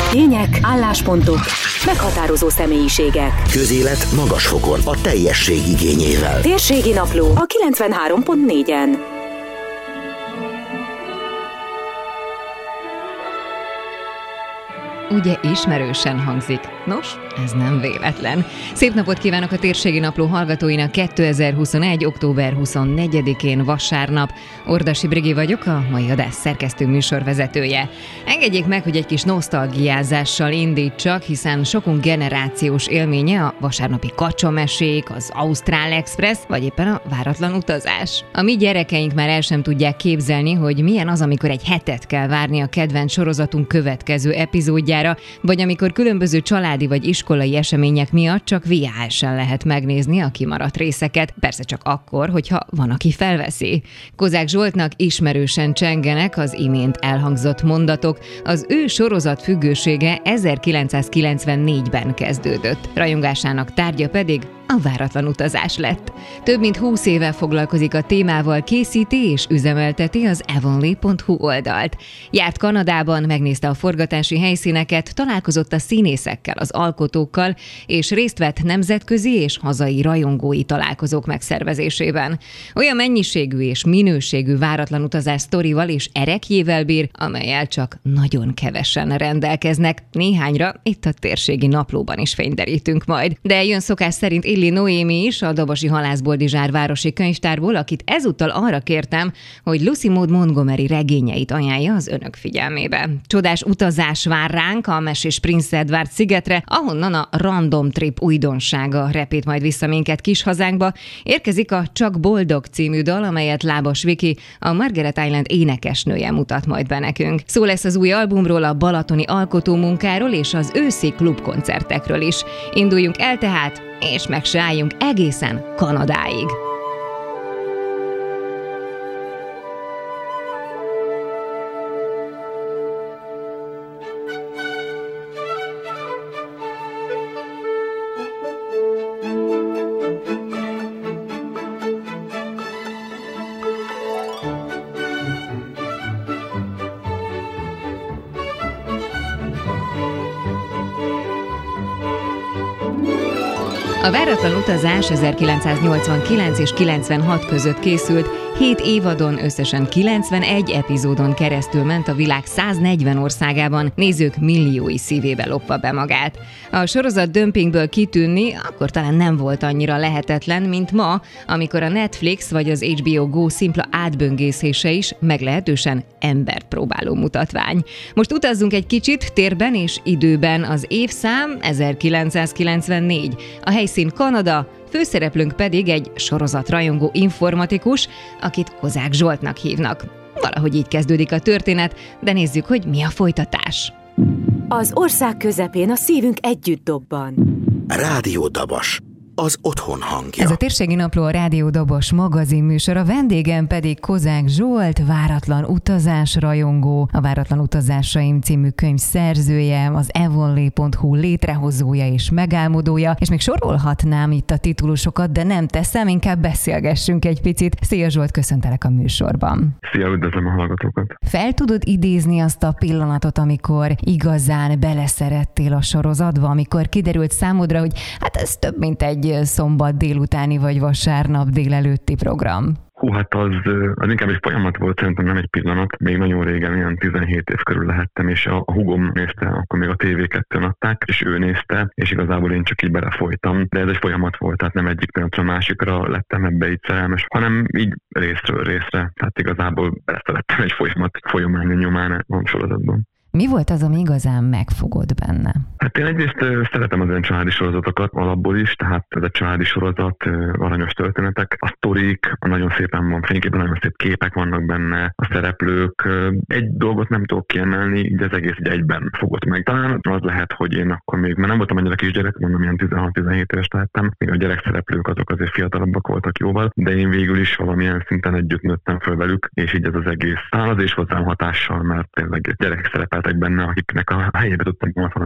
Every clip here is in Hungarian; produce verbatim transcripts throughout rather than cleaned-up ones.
Tények, álláspontok, meghatározó személyiségek. Közélet magas fokon, a teljesség igényével. Térségi Napló a kilencvenhárom pont négyen. Ugye ismerősen hangzik. Nos, ez nem véletlen. Szép napot kívánok a Térségi Napló hallgatóinak kétezer-huszonegy. október huszonnegyedikén vasárnap. Ordasi Brigi vagyok, a mai adás szerkesztő műsorvezetője. Engedjék meg, hogy egy kis nosztalgiázással indítsak, hiszen sokunk generációs élménye a vasárnapi kacsamesék, az Ausztrál Express, vagy éppen a váratlan utazás. A mi gyerekeink már el sem tudják képzelni, hogy milyen az, amikor egy hetet kell várni a kedvenc sorozatunk következő epizódjára, vagy amikor különböző családi vagy iskolai események miatt csak vé há es-en lehet megnézni a kimaradt részeket, persze csak akkor, hogyha van, aki felveszi. Kozák Zsoltnak ismerősen csengenek az imént elhangzott mondatok, az ő sorozat függősége ezerkilencszázkilencvennégyben kezdődött, rajongásának tárgya pedig a váratlan utazás lett. Több mint húsz éve foglalkozik a témával, készíti és üzemelteti az avonlea pont hu oldalt. Járt Kanadában, megnézte a forgatási helyszíneket, találkozott a színészekkel, az alkotókkal, és részt vett nemzetközi és hazai rajongói találkozók megszervezésében. Olyan mennyiségű és minőségű váratlan utazás sztorival és erekjével bír, amellyel csak nagyon kevesen rendelkeznek. Néhányra itt a Térségi Naplóban is fényderítünk majd. De jön szokás szerint Illi Noémi is a Dobosi Halászboldizsár városi könyvtárból, akit ezúttal arra kértem, hogy Lucy Maud Montgomery regényeit ajánlja az önök figyelmébe. Csodás utazás vár ránk a mesés Prince Edward szigetre, ahonnan a Random Trip újdonsága repít majd vissza minket kis hazánkba. Érkezik a Csak Boldog című dal, amelyet Lábas Viki, a Margaret Island énekesnője mutat majd be nekünk. Szó lesz az új albumról, a balatoni alkotómunkáról és az őszi klubkoncertekről is. Induljunk el tehát, és meg se álljunk egészen Kanadáig. A váratlan utazás ezerkilencszáznyolcvankilenc és kilencvenhat között készült, hét évadon, összesen kilencvenegy epizódon keresztül ment a világ száznegyven országában, nézők milliói szívébe lopva be magát. A sorozat dömpingből kitűnni akkor talán nem volt annyira lehetetlen, mint ma, amikor a Netflix vagy az há bé o Go szimpla átböngészése is meglehetősen embert próbáló mutatvány. Most utazzunk egy kicsit térben és időben. Az évszám ezerkilencszázkilencvennégy, a helyszín Kanada, főszereplőnk pedig egy sorozatrajongó informatikus, akit Kozák Zsoltnak hívnak. Valahogy így kezdődik a történet, de nézzük, hogy mi a folytatás. Az ország közepén a szívünk együtt dobban. Rádió Dabas, az otthon hangja. Ez a Térségi Napló, a Rádió Dabas magazinműsor, a vendégem pedig Kozák Zsolt, váratlan utazás rajongó, a Váratlan Utazásaim című könyv szerzője, az avonlea pont hu létrehozója és megálmodója, és még sorolhatnám itt a titulusokat, de nem teszem, inkább beszélgessünk egy picit. Szia Zsolt, köszöntelek a műsorban. Szia, üdvözlöm a hallgatókat. Fel tudod idézni azt a pillanatot, amikor igazán beleszerettél a sorozatba, amikor kiderült számodra, hogy hát ez több, mint egy szombat délutáni vagy vasárnap délelőtti program? Hú, hát az, az inkább egy folyamat volt, szerintem nem egy pillanat. Még nagyon régen, ilyen tizenhét év körül lehettem, és a, a húgom nézte, akkor még a té vé kettőn adták, és ő nézte, és igazából én csak így belefolytam. De ez egy folyamat volt, tehát nem egyik pillanatra másikra lettem ebbe így szerelmes, hanem így részről részre. Tehát igazából beleszerettem egy folyamat folyamányi nyomán a sorozatban. Mi volt az, ami igazán megfogott benne? Hát én egyrészt szeretem az olyan családi sorozatokat alapból is, tehát ez a családi sorozat, aranyos történetek, a sztorik, nagyon szépen van fényképen, nagyon szép képek vannak benne, a szereplők. Egy dolgot nem tudok kiemelni, de az egész így egyben fogott meg. Talán az lehet, hogy én akkor még, mert nem voltam annyira kisgyerek, mondom, ilyen tizenhat-tizenhét éves lehettem, még a gyerekszereplők azok azért fiatalabbak voltak jóval, de én végül is valamilyen szinten együtt nőttem föl velük, és így ez az egész. Talán az is hozzám hatással, mert tényleg gyerekek szerepeltek benne, akiknek a helyébe tudtam volna valamilyen módon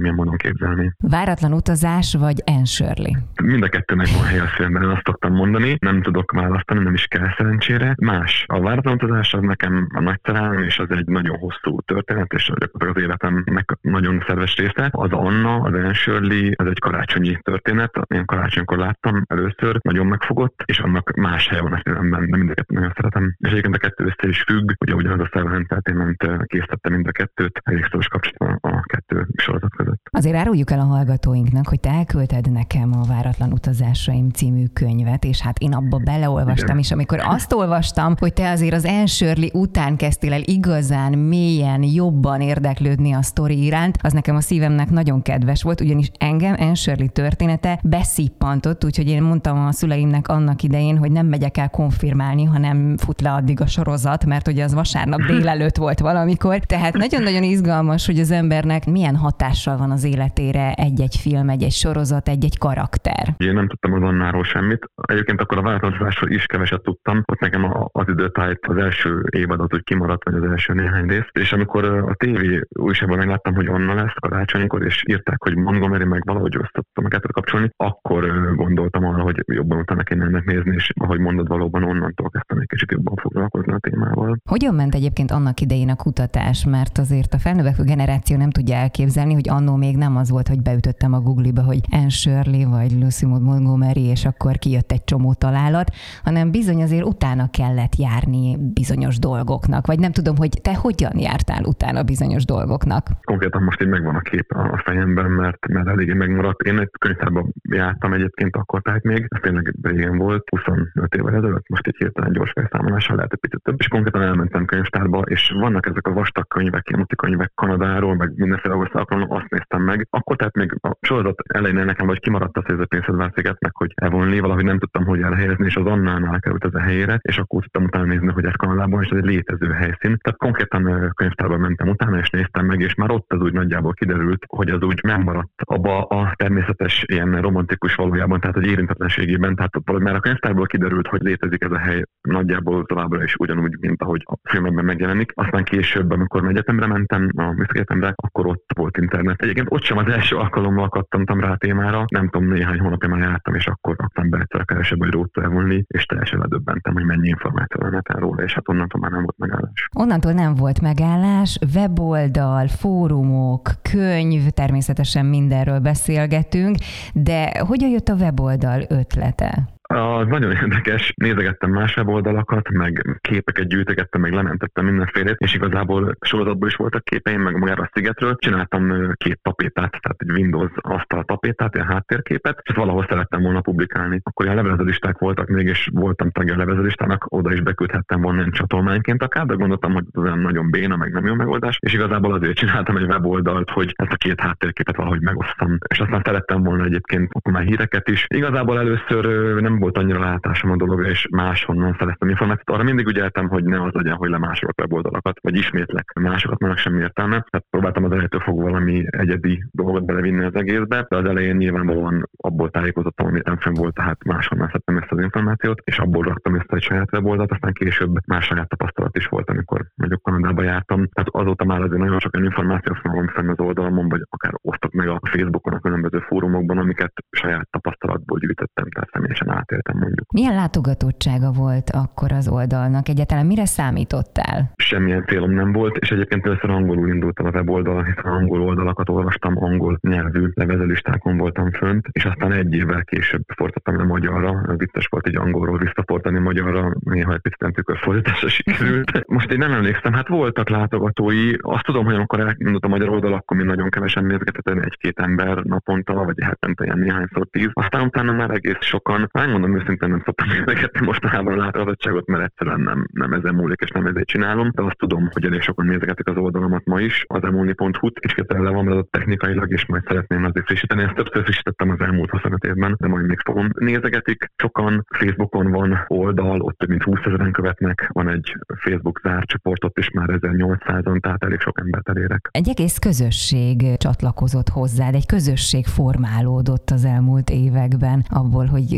elképzelni. Váratlan utazás vagy Anne Shirley? Mind a kettőnek van helye a szívemben, én azt szoktam mondani, nem tudok választani, nem is kell szerencsére. Más. A váratlan utazás az nekem a nagy szerelmem, és az egy nagyon hosszú történet, és az életemnek nagyon szerves része. Az Anna, az Anne Shirley, ez egy karácsonyi történet, én karácsonykor láttam először, nagyon megfogott, és annak más helye van a szívemben, de mind a kettőt nagyon szeretem. És egyébként a kettő össze is függ, ugye ugyanaz a Seven Entertainment készítette mind a kettőt, elég szoros kapcsolat a kettő sorozat között. Azért áruljuk el a hallgatóinknak, hogy te elküldted nekem a Váratlan utazásaim című könyvet, és hát én abba beleolvastam, igen. És amikor azt olvastam, hogy te azért az Anne Shirley után kezdtél el igazán mélyen, jobban érdeklődni a sztori iránt, az nekem a szívemnek nagyon kedves volt, ugyanis engem Anne Shirley története beszippantott, úgyhogy én mondtam a szüleimnek annak idején, hogy nem megyek el konfirmálni, hanem fut le addig a sorozat, mert ugye az vasárnap délelőtt volt valamikor. Tehát nagyon-nagyon izgalmas, hogy az embernek milyen hatással van az életére egy-egy film, egy-egy sorozat, egy-egy karakter. Én nem tudtam az Annáról semmit. Egyébként akkor a váratlanodásról is keveset tudtam. Ott nekem az időtájt az első évadot úgy kimaradt, vagy az első néhány rész. És amikor a tévé újságban megláttam, hogy Anna lesz karácsonykor, és írták, hogy Montgomery, meg valahogy összetudtam a kettőt kapcsolni, akkor gondoltam arra, hogy jobban utána kéne ennek nézni, és ahogy mondod, valóban onnantól kezdtem egy kicsit jobban foglalkozni a témával. Hogyan ment egyébként annak idején a kutatás, mert azért a felnövekvő generáció nem tudja elképzelni, hogy annó még nem az volt, hogy beütöttem a Google-ba, hogy Anne Shirley vagy Lucy Maud Montgomery, és akkor kijött egy csomó találat, hanem bizony azért utána kellett járni bizonyos dolgoknak, vagy nem tudom, hogy te hogyan jártál utána bizonyos dolgoknak. Konkrétan most így megvan a kép a fejemben, mert, mert eléggé megmaradt. Én egy könyvtárban jártam egyébként akkor, tehát még, ez tényleg régen volt, huszonöt évvel ezelőtt, most egy hirtelen gyors felszámolással lehet egy picit több, és konkrétan elmentem könyvtárba, és vannak ezek a vastag könyvek, ilyen könyvek Kanadáról, meg mindenféle országokról, azt néztem meg. Akkor tehát még a sorozat elején nekem vagy kimaradt az, hogy ez a Pennsylvania-szigetnek, hogy Avonlea, valahogy nem tudtam, hogy elhelyezni, és az Annánál került ez a helyére, és akkor tudtam utána nézni, hogy ez Kanadában, és ez egy létező helyszín. Tehát konkrétan könyvtárban mentem utána, és néztem meg, és már ott az úgy nagyjából kiderült, hogy az úgy megmaradt abba a természetes ilyen romantikus valójában, tehát hogy érintetlenségében, tehát valahogy már a könyvtárból kiderült, hogy létezik ez a hely nagyjából továbbra is ugyanúgy, mint ahogy a filmekben megjelenik. Aztán később, amikor egyetemre mentem, a Műszaki Egyetemre, akkor ott volt internet. Egyébként ott sem az első alkalommal kattantam rá a témára, nem tudom, néhány hónapja már jártam, és akkor raktam be egyszer a keresőbe, hogy Road to Avonlea, és teljesen ledöbbentem, hogy mennyi információ van róla, és hát onnantól már nem volt megállás. Onnantól nem volt megállás, weboldal, fórumok, könyv, természetesen mindenről beszélgetünk, de hogyan jött a weboldal ötlete? Az nagyon érdekes, nézegettem más weboldalakat, meg képeket gyűjtögettem, meg lementettem mindenfélét, és igazából sorozatból is voltak képeim, meg magára a szigetről. Csináltam két tapétát, tehát egy Windows asztal tapétát, ilyen háttérképet, és valahol szerettem volna publikálni. Akkor ilyen levelezőlisták voltak még, és voltam tagja a levelezőlistának, oda is beküldhettem volna egy csatolmányként akár, de gondoltam, hogy ez olyan nagyon béna, meg nem jó megoldás, és igazából azért csináltam egy weboldalt, hogy ezt a két háttérképet valahogy megosztam. És aztán szerettem volna egyébként akkor már híreket is. Igazából először nem volt annyira látásom a dologra, és máshonnan szereztem információt. Arra mindig ügyeltem, hogy ne az legyen, hogy lemásolok weboldalakat, vagy ismétlek másokat, mert semmi értelme. Tehát próbáltam az elejétől fogva valami egyedi dolgot belevinni az egészbe, de az elején nyilvánvalóan abból tájékozottam, ami nem volt, tehát máshonnan szedtem ezt az információt, és abból raktam össze egy saját weboldalt, aztán később más saját tapasztalat is volt, amikor mondjuk Kanadába jártam. Tehát azóta már azért nagyon sok információt fogom fenn az oldalamon, vagy akár osztok meg a Facebookon, a különböző fórumokban, amiket saját tapasztalatból gyűjtöttem, tehát személyesen átéltem mondjuk. Milyen látogatottsága volt akkor az oldalnak? Egyáltalán mire számítottál? Semmilyen célom nem volt, és egyébként először angolul indultam a weboldalon, hiszen angol oldalakat olvastam, angol nyelvű levezőlistákon voltam fönt, és aztán egy évvel később fordítottam le magyarra, ez vicces volt így angolról visszafordítani magyarra, néha egy picit tükörfordításra sikerült. Most én nem emlékszem, hát voltak látogatói, azt tudom, hogy amikor elindult a magyar oldal, akkor mi nagyon kevesen nézgetett, egy-két ember naponta, vagy hetente ilyen néhányszor tíz. Aztán utána már egész sokan, megmondom őszintén, nem szoktam nézegetni mostanában a látogatottságot, mert egyszerűen nem, nem ezen múlik, és nem ezért csinálom, de azt tudom, hogy elég sokan nézegetik az oldalamat ma is, az emolni pont hu-t, és kétszer le van az technikailag, és majd szeretném azért frissíteni. Ezt többször frissítettem az elmúlt huszonöt évben, de majd még fogom. Nézegetik, sokan Facebookon van oldal, ott több mint húszezren követnek, van egy Facebook zárt csoport, ott is már ezernyolcszázan, tehát elég sok embert elérek. Egy egész közösség csatlakozott hozzád, egy közösség formálódott az elmúlt években abból, hogy szeret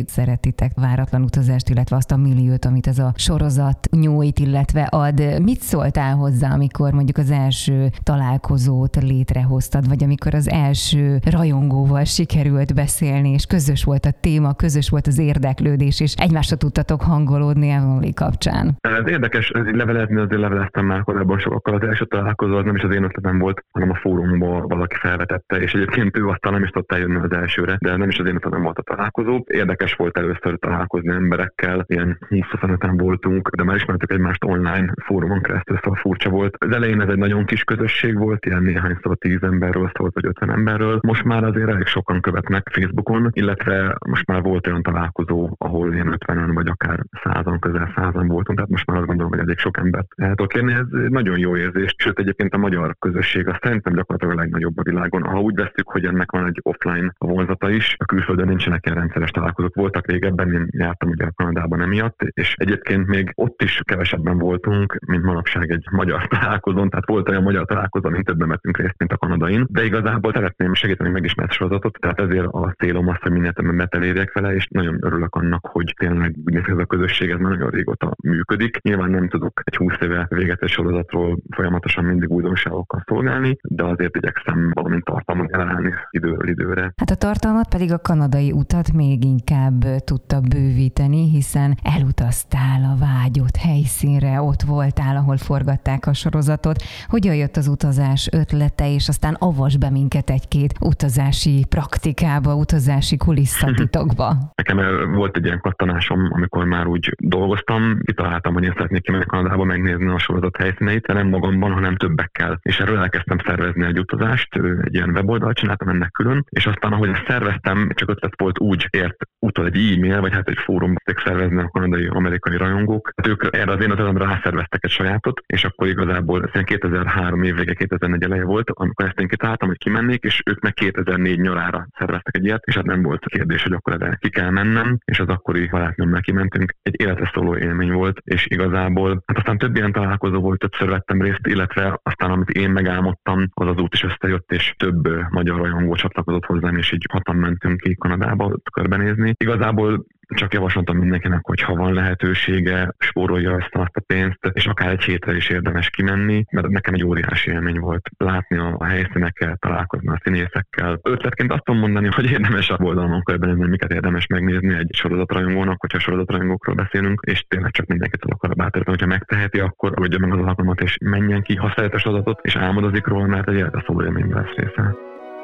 említettitek váratlan utazást, illetve azt a milliót, amit ez a sorozat nyújt, illetve ad. Mit szóltál hozzá, amikor mondjuk az első találkozót létrehoztad, vagy amikor az első rajongóval sikerült beszélni, és közös volt a téma, közös volt az érdeklődés, és egymásra tudtatok hangolódni Emily kapcsán? Ez érdekes, ez így levelezni, azért leveleztem már korábban sokkal. Az első találkozó az nem is az én ötletem volt, hanem a fórumban valaki felvetette, és egyébként ő aztán nem is tudta eljönni az elsőre, de nem is az én ötletem volt a találkozó. Érdekes volt először találkozni emberekkel, ilyen húsz-huszonöten voltunk, de már ismertük egymást online fórumon keresztül, szóval furcsa volt. Az elején ez egy nagyon kis közösség volt, ilyen néhányszor tíz emberről szólt, vagy ötven emberről. Most már azért elég sokan követnek Facebookon, illetve most már volt olyan találkozó, ahol ilyen ötvenen vagy akár százan, közel százan voltunk, tehát most már azt gondolom, hogy elég sok embert el tudok kérni. Ez nagyon jó érzés, sőt egyébként a magyar közösség azt szerintem gyakorlatilag a legnagyobb a világon. Ha úgy veszük, hogy ennek van egy offline vonzata is, a külföldön nincsenek ilyen rendszeres találkozók. Voltak régebben, én jártam ugye Kanadában emiatt, és egyébként még ott is kevesebben voltunk, mint manapság egy magyar találkozón, tehát volt olyan magyar találkozó, mint többen vettünk részt, mint a kanadain, de igazából szeretném segíteni megismert sorozatot, tehát ezért a célom az, hogy minél többet elérjek vele, és nagyon örülök annak, hogy tényleg ez a közösség ez nagyon régóta működik. Nyilván nem tudok egy húsz éve véget egy sorozatról folyamatosan mindig újdonságokkal szolgálni, de azért igyekszem valamint tartalmat generálni időről időre. Hát a tartalmat pedig a kanadai utat még inkább tudta bővíteni, hiszen elutaztál a vágyott helyszínre, ott voltál, ahol forgatták a sorozatot. Hogyan jött az utazás ötlete, és aztán avasd be minket egy-két utazási praktikába, utazási kulisszatitokba? Nekem volt egy ilyen kattanásom, amikor már úgy dolgoztam, kitaláltam, hogy én szeretnék kimenni Kanadába megnézni a sorozat helyszíneit, de nem magamban, hanem többekkel. És erről elkezdtem szervezni egy utazást, egy ilyen weboldalt csináltam ennek külön, és aztán, ahogy ezt szerveztem, csak ötlet volt, úgy ért utal egy e-mail, vagy hát egy fórum szervezni a kanadai, amerikai rajongók. Hát ők erre az én ötletemre rászerveztek egy sajátot, és akkor igazából ez kétezer-három év vége, kétezer-négy eleje volt, amikor ezt én kitaláltam, hogy kimennék, és ők meg kétezer-négy nyarára szerveztek egy ilyet, és hát nem volt kérdés, hogy akkor erre ki kell mennem, és az akkori barátnőmmel kimentünk. Egy életre szóló élmény volt, és igazából hát aztán több ilyen találkozó volt, többször vettem részt, illetve aztán amit én megálmodtam, az az út is összejött, és több magyar rajongó csatlakozott hozzám, és így hatan mentünk ki Kanadába körbenézni. Igazából csak javasoltam mindenkinek, hogy ha van lehetősége, spórolja ezt azt a pénzt, és akár egy hétre is érdemes kimenni, mert nekem egy óriási élmény volt látni a helyszínekkel, találkozni a színészekkel. Ötletként azt tudom mondani, hogy érdemes a oldalon körbenézni, miket érdemes megnézni egy sorozatrajongónak, hogyha sorozatrajongókról beszélünk, és tényleg csak mindenkit tudok arra bátorítani, hogyha megteheti, akkor adja meg az alkalmat, és menjen ki, ha szeret a sorozatot, és álmodozik róla, mert egy életre szóló élmény lesz része.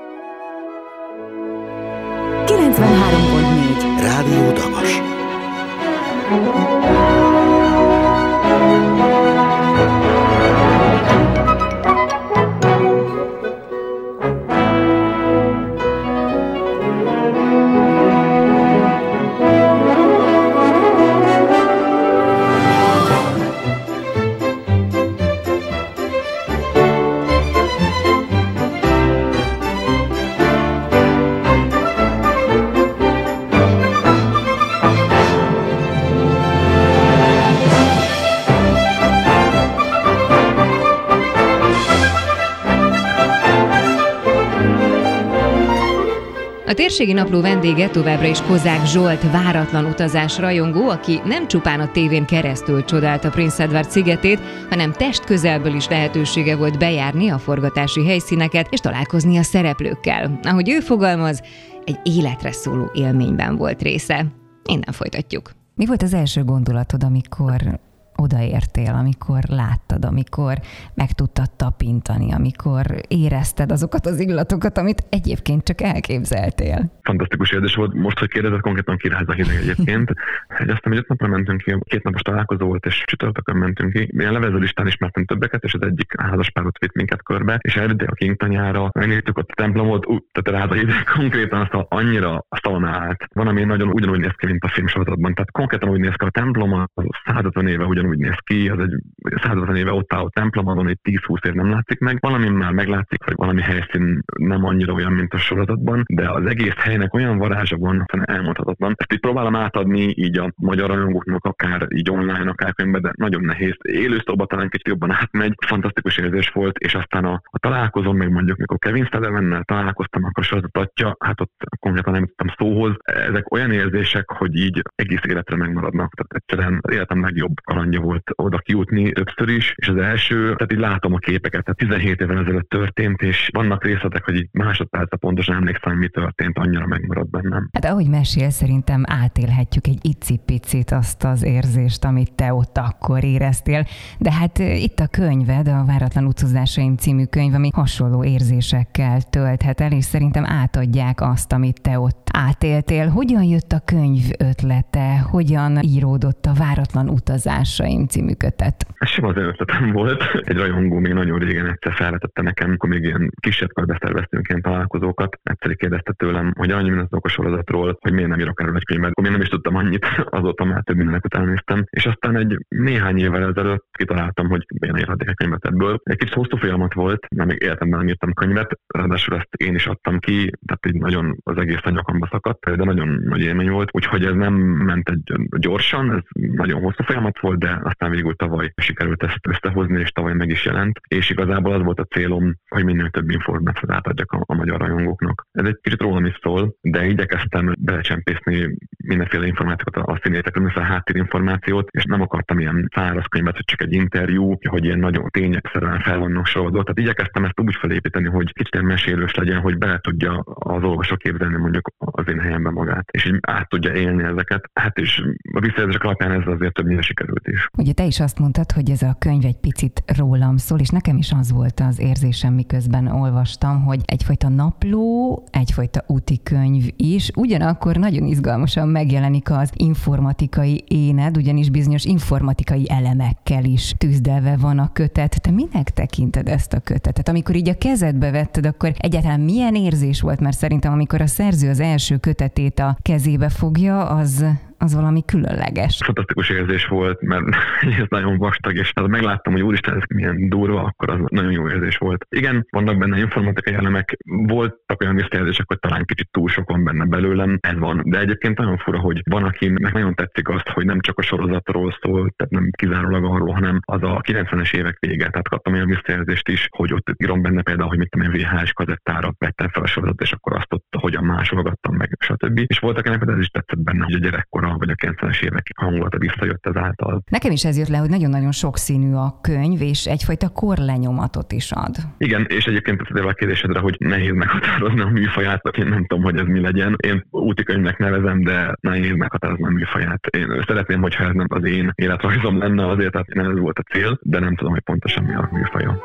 kilencvenhárom pont négy Rádió Dagas. A térségi napló vendége továbbra is Kozák Zsolt, váratlan utazás rajongó, aki nem csupán a tévén keresztül csodálta Prince Edward szigetét, hanem testközelből is lehetősége volt bejárni a forgatási helyszíneket és találkozni a szereplőkkel. Ahogy ő fogalmaz, egy életre szóló élményben volt része. Innen folytatjuk. Mi volt az első gondolatod, amikor odaértél, amikor láttad, amikor meg tudtad tapintani, amikor érezted azokat az illatokat, amit egyébként csak elképzeltél? Fantasztikus érzés volt. Most, hogy kérdezett, konkrétan kiráz a hideg egyébként. Egy aztán, hogy öt napra mentünk ki, két napos találkozó volt, és csütörtökön mentünk ki. Ilyen levezőlistán ismertem többeket, és az egyik házaspárot vitt minket körbe, és elvitték a King tanyára, megnéztük ott a templomot, ú, tehát ráz a hideg konkrétan azt annyira a szalon állt. Van, ami nagyon ugyanúgy néz ki, mint a filmsorozatban. Tehát konkrétan úgy néz ki a templom, az százötven éve ugyanúgy úgy néz ki, az egy százötven éve ott álló templom, azon egy tíz-húsz év nem látszik meg. Valami már meglátszik, hogy valami helyszín nem annyira olyan, mint a sorozatban, de az egész helynek olyan varázsa van, hogy elmondhatatlan. Ezt így próbálom átadni így a magyar rajongóknak, akár így online, akár könyvben, de nagyon nehéz. Élőszóban talán kicsit jobban átmegy, fantasztikus érzés volt, és aztán a, a találkozom, meg mondjuk, mikor Kevin Sutherlandnel találkoztam, akkor sorozatatja, hát ott konkrétan nem tudtam szóhoz. Ezek olyan érzések, hogy így egész életre megmaradnak. Tehát egyszerűen az életem legjobb kalandja volt oda kijutni többször is, és az első, tehát így látom a képeket, tehát tizenhét évvel ezelőtt történt, és vannak részletek, hogy így másodpercre pontosan emlékszem, mi történt, annyira megmaradt bennem. Hát ahogy mesél, szerintem átélhetjük egy icipicit azt az érzést, amit te ott akkor éreztél, de hát itt a könyved, a Váratlan utcazásaim című könyv, ami hasonló érzésekkel tölthet el, és szerintem átadják azt, amit te ott átéltél. Hogyan jött a könyv ötlete? Hogyan íródott a Váratlan utazásaim című kötet? Ez sem az ötletem volt. Egy rajongó még nagyon régen egyszer felvetette nekem, amikor még ilyen kisebb körbe szerveztünk ilyen találkozókat. Egyszer kérdezte tőlem, hogy annyi mindent a sorozatról, hogy miért nem írok erről egy könyvet. Akkor még nem is tudtam annyit, azóta már több mindenek után néztem. És aztán egy néhány évvel ezelőtt kitaláltam, hogy miért ne írhatok egy könyvet ebből. Egy kicsit hosszú folyamat volt, mert még életemben nem írtam könyvet, ráadásul ezt én is adtam ki, tehát így nagyon az egész a nyakamba szakadt, de nagyon nagy élmény volt. Úgyhogy ez nem ment egy gyorsan, ez nagyon hosszú folyamat volt, de aztán végül tavaly sikerült ezt összehozni, és tavaly meg is jelent. És igazából az volt a célom, hogy minél több információt átadjak a, a magyar rajongóknak. Ez egy kicsit rólam is szól, de igyekeztem belecsempészni mindenféle információt a színészekről, mindenféle háttérinformációt, és nem akartam ilyen száraz könyvet, hogy csak egy interjú, hogy ilyen nagyon tényekszerűen fel vannak sorolva. Tehát igyekeztem ezt úgy felépíteni, hogy kicsit ilyen mesélős legyen, hogy bele tudja az olvasó képzelni mondjuk az én helyemben magát, és így át tudja élni ezeket. Hát és a visszajelzések alapján ez azért többnyire sikerült is. Ugye te is azt mondtad, hogy ez a könyv egy picit rólam szól, és nekem is az volt az érzésem, miközben olvastam, hogy egyfajta napló, egyfajta úti könyv is, ugyanakkor nagyon izgalmasan megjelenik az informatikai éned, ugyanis bizonyos informatikai elemekkel is tűzdelve van a kötet. Te minek tekinted ezt a kötetet? Amikor így a kezedbe vetted, akkor egyáltalán milyen érzés volt? Mert szerintem, amikor a szerző az első kötetét a kezébe fogja, az... az valami különleges. Fantasztikus érzés volt, mert ez nagyon vastag, és ha megláttam, hogy úristen, ez milyen durva, akkor az nagyon jó érzés volt. Igen, vannak benne informatikai elemek, voltak olyan visszajelzések, hogy talán kicsit túl sok van benne belőlem, ez van. De egyébként nagyon fura, hogy van, akinek nagyon tetszik azt, hogy nem csak a sorozatról szól, tehát nem kizárólag arról, hanem az a kilencvenes évek vége. Tehát kaptam olyan visszajelzést is, hogy ott írom benne például, hogy mit tudom én, vé há es kazettára vettem fel a sorozat, és akkor azt ott hogyan másolgattam meg, stb. És voltak ennek, ez is tetszett benne, hogy a gyerekkor vagy a kilencvenes évek hangulata visszajött ezáltal. Nekem is ez jött le, hogy nagyon-nagyon sokszínű a könyv, és egyfajta korlenyomatot is ad. Igen, és egyébként az a kérdésedre, hogy nehéz meghatározni a műfaját, én nem tudom, hogy ez mi legyen. Én úti könyvnek nevezem, de nehéz meghatározni a műfaját. Én szeretném, hogyha ez nem az én életrajzom lenne, azért, tehát nem ez volt a cél, de nem tudom, hogy pontosan mi a műfaja.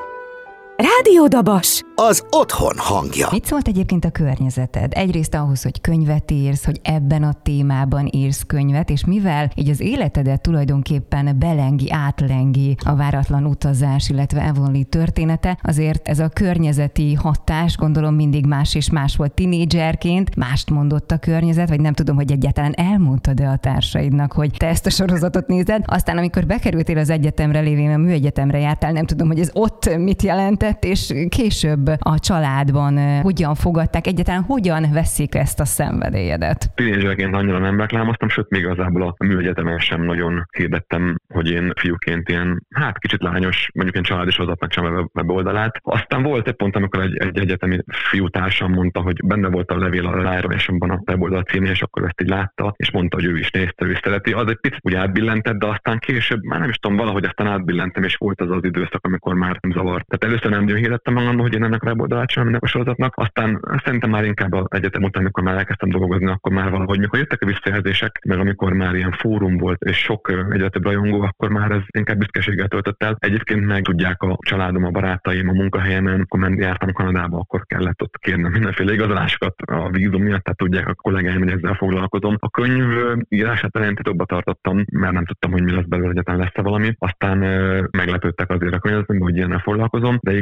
Rádió Dabas! Az otthon hangja. Mit szólt egyébként a környezeted? Egyrészt ahhoz, hogy könyvet írsz, hogy ebben a témában írsz könyvet, és mivel így az életedet tulajdonképpen belengi, átlengi a váratlan utazás, illetve Avonlea története, azért ez a környezeti hatás, gondolom mindig más és más volt tinédzserként, mást mondott a környezet, vagy nem tudom, hogy egyáltalán elmondtad-e a társaidnak, hogy te ezt a sorozatot nézed. Aztán, amikor bekerültél az egyetemre, lévén a műegyetemre jártál, nem tudom, hogy ez ott mit jelent, és később a családban hogyan fogadták, egyáltalán hogyan veszik ezt a szenvedélyedet? Tínédzserként annyira nem reklámoztam, sőt, még igazából a műegyetemen sem nagyon hirdettem, hogy én fiúként ilyen, hát kicsit lányos, mondjuk én családi sorozatnak sem a weboldalát. Aztán volt egy pont, amikor egy, egy egyetemi fiútársam mondta, hogy benne volt a levél a ráírásomban a weboldal címén, és akkor ezt így látta, és mondta, hogy ő is nézte, ő is szereti. Az egy picit úgy átbillentett, de aztán később, már nem is tudom, valahogy aztán átbillentem, és volt az az időszak, amikor már nem zavart. Tehát először nem nagyon hirdettem magamban, hogy én ennek a weboldalát csinálom ennek a sorozatnak. Aztán szerintem már inkább az egyetem után, amikor már elkezdtem dolgozni, akkor már valahogy, mikor jöttek a visszajelzések, meg amikor már ilyen fórum volt, és sok egyre több rajongó, akkor már ez inkább büszkeséggel töltött el. Egyébként meg tudják a családom, a barátaim, a munkahelyemen, amikor ment, jártam Kanadába, akkor kellett ott kérnem mindenféle igazolásokat a vízum miatt, tehát tudják a kollégáim, hogy ezzel foglalkozom. A könyv írását elején titokba tartottam, mert nem tudtam, hogy mi lesz belőle, egyáltalán lesz-e valami. Aztán meglepődtek azért a könyvben, hogy ilyennel foglalkozom, de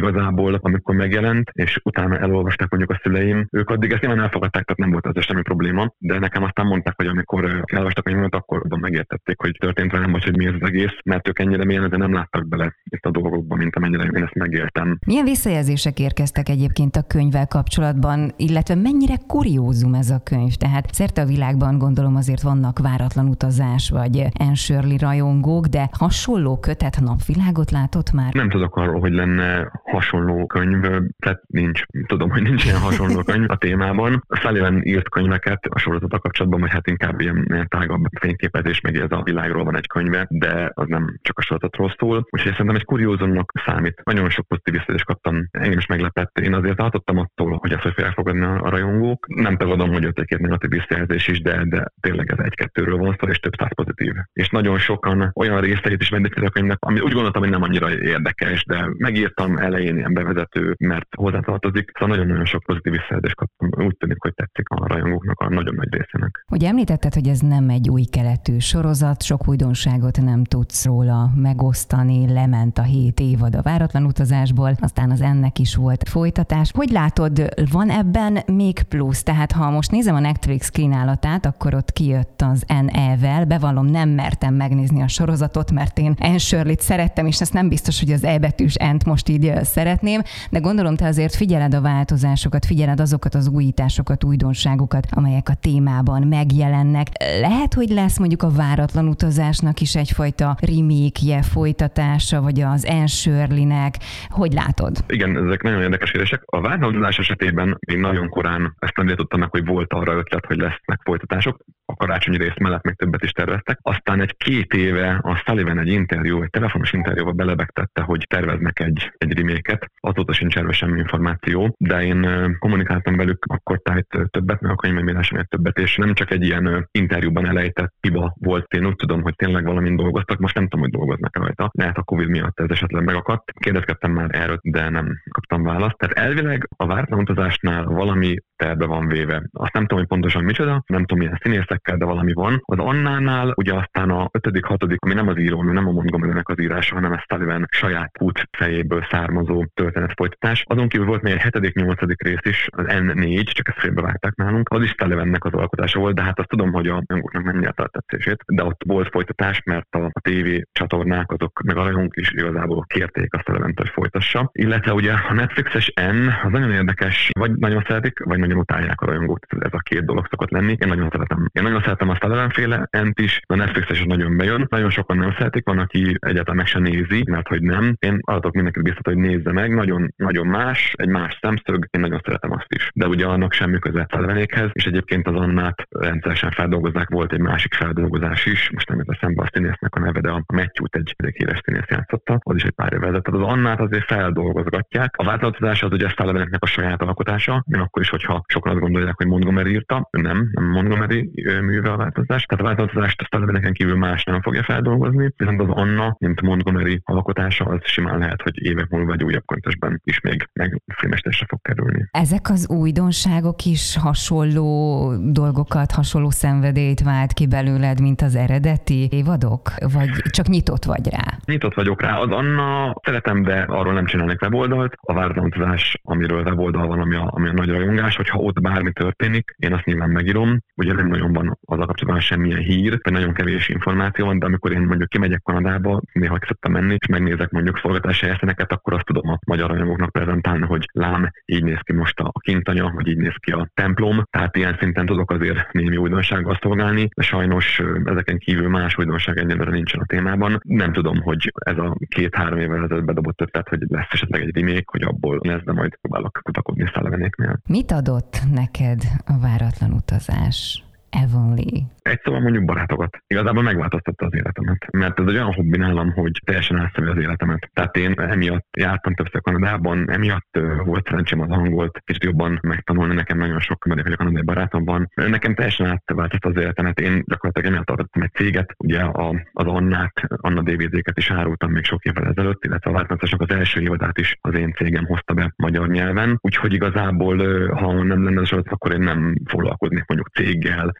igazából, amikor megjelent, és utána elolvasták mondjuk a szüleim, ők addig ezt nyilván elfogadták, tehát nem volt ez semmi probléma, de nekem aztán mondták, hogy amikor elolvastak a könyvet, akkor megértették, hogy történt velem, vagy hogy mi ez az egész, mert ők ennyire mélyen, de nem láttak bele itt a dolgokba, mint amennyire én ezt megéltem. Milyen visszajelzések érkeztek egyébként a könyvvel kapcsolatban, illetve mennyire kuriózum ez a könyv? Tehát szerte a világban gondolom azért vannak váratlan utazás, vagy Anne Shirley rajongók, de hasonló kötet napvilágot látott már? Nem tudok arról, hogy lenne hasonló könyv, tehát nincs. Tudom, hogy nincs ilyen hasonló könyv a témában. Sullivan írt könyveket a sorozattal kapcsolatban, vagy hát inkább ilyen, ilyen tágabb fényképezés, meg ez a világról van egy könyve, de az nem csak a sorozatról szól. Úgyhogy szerintem egy kuriózumnak számít. Nagyon sok pozitív visszajelzést kaptam, engem is meglepett. Én azért tartottam attól, hogy ezt hogy fogják fogadni a rajongók. Nem tagadom, hogy jött egy-két negatív visszajelzés is, de, de tényleg ez egy-kettőről van szó, és több száz pozitív. És nagyon sokan olyan részeit is megnézték a könyvnek, ami úgy gondoltam, hogy nem annyira érdekes, de megírtam elején ilyen bevezető, mert hozzátartozik. Szóval nagyon-nagyon sok pozitív visszajelzést kaptam. Úgy tűnik, hogy tetszik a rajongóknak a nagyon nagy részének. Ugye említetted, hogy ez nem egy új keletű sorozat, sok újdonságot nem tudsz róla megosztani, lement a hét évad a váratlan utazásból, aztán az ennek is volt folytatás. Hogy látod, van ebben még plusz? Tehát ha most nézem a Netflix kínálatát, akkor ott kijött az en e-vel, bevallom, nem mertem megnézni a sorozatot, mert én Anne Shirley-t szerettem, és ezt nem biztos, hogy az e-betűs N-t most így szeretném, de gondolom te azért figyeled a változásokat, figyeled azokat az újításokat, újdonságokat, amelyek a témában megjelennek. Lehet, hogy lesz mondjuk a váratlan utazásnak is egyfajta remake-je, folytatása, vagy az Anne Shirley-nek. Hogy látod? Igen, ezek nagyon érdekes kérdések. A váratlan utazás esetében én nagyon korán ezt nem tudtam meg, hogy volt arra ötlet, hogy lesznek folytatások. A karácsonyi rész mellett még többet is terveztek. Aztán egy két éve a Sullivan egy interjú, egy telefonos interjúba belebegtette, hogy terveznek egy, egy remake-et. Azóta sincs erről semmi információ, de én kommunikáltam velük akkor tájt többet, meg a könyvmegírása miatt többet, és nem csak egy ilyen interjúban elejtett hiba volt. Én úgy tudom, hogy tényleg valamin dolgoztak, most nem tudom, hogy dolgoznak rajta. Lehet a Covid miatt ez esetleg megakadt. Kérdezkedtem már erről, de nem kaptam választ. Tehát elvileg a váratlan utazásnál valami terve van véve. Azt nem tudom, hogy pontosan micsoda, nem tudom, milyen színészekkel, de valami van. Az Annánál ugye aztán a ötödik, hatodik, ami nem az író, nem a Montgomerynek az írása, hanem a Sullivan saját út fejéből származó történetfolytatás. Azon kívül volt még egy hetedik, nyolcadik rész is, az en négy, csak ezt félbevágták nálunk. Az is Sullivannek az alkotása volt, de hát azt tudom, hogy a rajongóknak nem nyerte a tetszését, de ott volt folytatás, mert a, a tévé csatornák azok, meg a rajongók is igazából kérték a Sullivant, hogy folytassa. Illetve ugye a Netflixes N, az nagyon érdekes, vagy nagyon szeretik, vagy nagyon utálják a rajongók, ez a két dolog szokott lenni. Én nagyon szeretem. Én nagyon szeretem a Sullivan-féle N-t is, a Netflixes is nagyon bejön. Nagyon sokan nem szeretik, van, aki egyáltalán meg sem nézi, mert hogy nem. Én adok mindenkit biztos, hogy nézze meg, nagyon, nagyon más, egy más szemszög, én nagyon szeretem azt is. De ugye annak semmi köze Sullivanékhez, és egyébként az Annát rendszeresen feldolgozzák, volt egy másik feldolgozás is, most nem jut eszembe a színésznek a neve, de a Matthew-t egy híres színész játszotta, az is egy pár évvel ezelőtt. Tehát az Annát azért feldolgozgatják. A változtatás az ugye Sullivannek a saját alkotása, még akkor is, hogyha sokan azt gondolják, hogy Montgomery írta, nem, nem Montgomery műve a változtatást. Tehát a változást a Sullivaneken kívül más nem fogja feldolgozni, viszont az Anna, mint Montgomery alkotása, az simán lehet, hogy évek múlva egy újabb kontextben is még meg filmestésre fog kerülni. Ezek az újdonságok is hasonló dolgokat, hasonló szenvedélyt vált ki belőled, mint az eredeti évadok? Vagy csak nyitott vagy rá? Nyitott vagyok rá. Az Anna szeretem, de arról nem csinálnék weboldalt. A váratlan utazás, amiről weboldal van, ami a, ami a nagy rajongás, hogyha ott bármi történik, én azt nyilván megírom. Ugye nem nagyon van azzal kapcsolatban semmilyen hír, vagy nagyon kevés információ van, de amikor én mondjuk kimegyek Kanadába, néha ki szoktam menni, és megnézek mondjuk forgatási helyszíneket, akkor azt tudom a magyar rajongóknak prezentálni, hogy lám, így néz ki most a kintanya, vagy így néz ki a templom. Tehát ilyen szinten tudok azért némi újdonsággal szolgálni, de sajnos ezeken kívül más újdonság egyelőre nincsen a témában. Nem tudom, hogy ez a két-három évvel ezelőtt bedobott ötlet, hogy lesz esetleg egy remake, hogy abból lesz, de majd próbálok kutakodni Sullivanéknél. Mit adott neked a váratlan utazás? Avonlea. Egy szóval mondjuk barátokat. Igazából megváltoztatta az életemet. Mert ez egy olyan hobbi nálam, hogy teljesen átszövi az életemet. Tehát én emiatt jártam többször Kanadában, emiatt volt szerencsém az angolt kicsit jobban megtanulni, nekem nagyon sok amerikai kanadai barátom van. Nekem teljesen átváltoztatta az életemet. Én gyakorlatilag emiatt tartottam egy céget, ugye a, az Annát, Anna dé vé dé-ket is árultam még sok évvel ezelőtt, illetve a változtatásnak az első évadát is az én cégem hozta be magyar nyelven. Úgyhogy igazából, ha nem lenne az, akkor én nem foglalkoznék mondjuk céggel,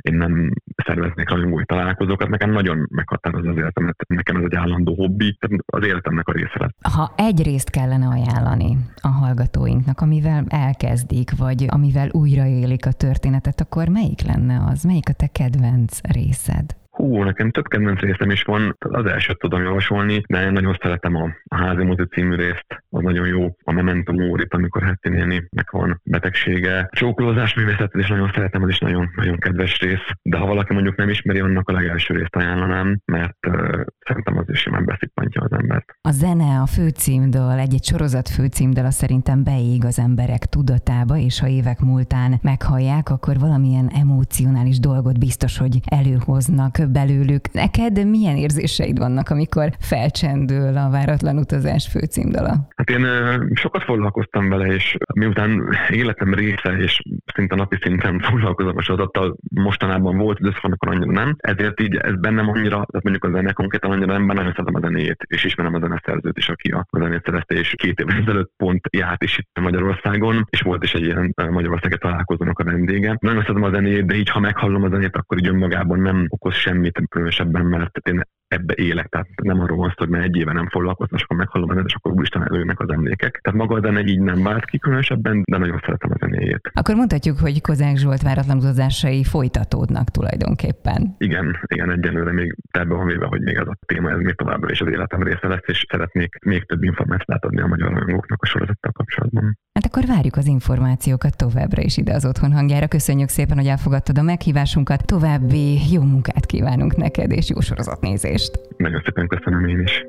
én nem szerveznék rajongói találkozókat. Nekem nagyon meghatározza az életemet, nekem ez egy állandó hobbi, az életemnek a része lett. Ha egy részt kellene ajánlani a hallgatóinknak, amivel elkezdik, vagy amivel újraélik a történetet, akkor melyik lenne az? Melyik a te kedvenc részed? Hú, nekem több kedvenc részem is van, az elsőt tudom javasolni, de én nagyon szeretem a, a Házi mozi című részt, az nagyon jó, a Memento Morit, amikor Hattie néninek van betegsége. A csókolózás művészetet is nagyon szeretem, az is nagyon, nagyon kedves rész, de ha valaki mondjuk nem ismeri, annak a legelső részt ajánlanám, mert uh, szerintem az is simán beszippantja az embert. A zene, a főcímdal, egy-egy sorozat főcímdala szerintem beég az emberek tudatába, és ha évek múltán meghallják, akkor valamilyen emocionális dolgot biztos, hogy előhoznak belőlük. Neked milyen érzéseid vannak, amikor felcsendül a Váratlan utazás főcímdala? Hát én sokat foglalkoztam vele, és miután életem része, és szinte napi szinten foglalkozom a sorozattal, mostanában volt időszak, amikor annyira nem. Ezért így ez bennem annyira, tehát mondjuk a zene konkrétan annyira nem, nagyon szeretem a zenét, és ismerem a zeneszerzőt is, aki a zenét szerezte, és két évvel ezelőtt pont járt is itt Magyarországon, és volt is egy ilyen Magyarországi találkozónak a vendége. Nagyon szeretem a zenét, de így ha meghallom a zenét, akkor így önmagában nem okoz semmit különösebben, mert én ebbe élek, tehát nem arról van szó, hogy már egy éve nem foglalkozom, és akkor meghallom a zenét, és akkor úristen előjönnek az emlékek. Tehát maga a zene így nem vált ki különösebben, de nagyon szeretem a zenéjét. Akkor mondhatjuk, hogy Kozák Zsolt váratlan utazásai folytatódnak tulajdonképpen. Igen, igen, egyelőre még ebben van véve, hogy még ez a téma, ez még továbbra is az életem része lesz, és szeretnék még több információt adni a magyar rajongóknak a sorozattal kapcsolatban. Hát akkor várjuk az információkat továbbra is ide az Otthon hangjára. Köszönjük szépen, hogy elfogadtad a meghívásunkat. További jó munkát kívánunk neked, és jó sorozatnézést. Nagyon szépen köszönöm én is.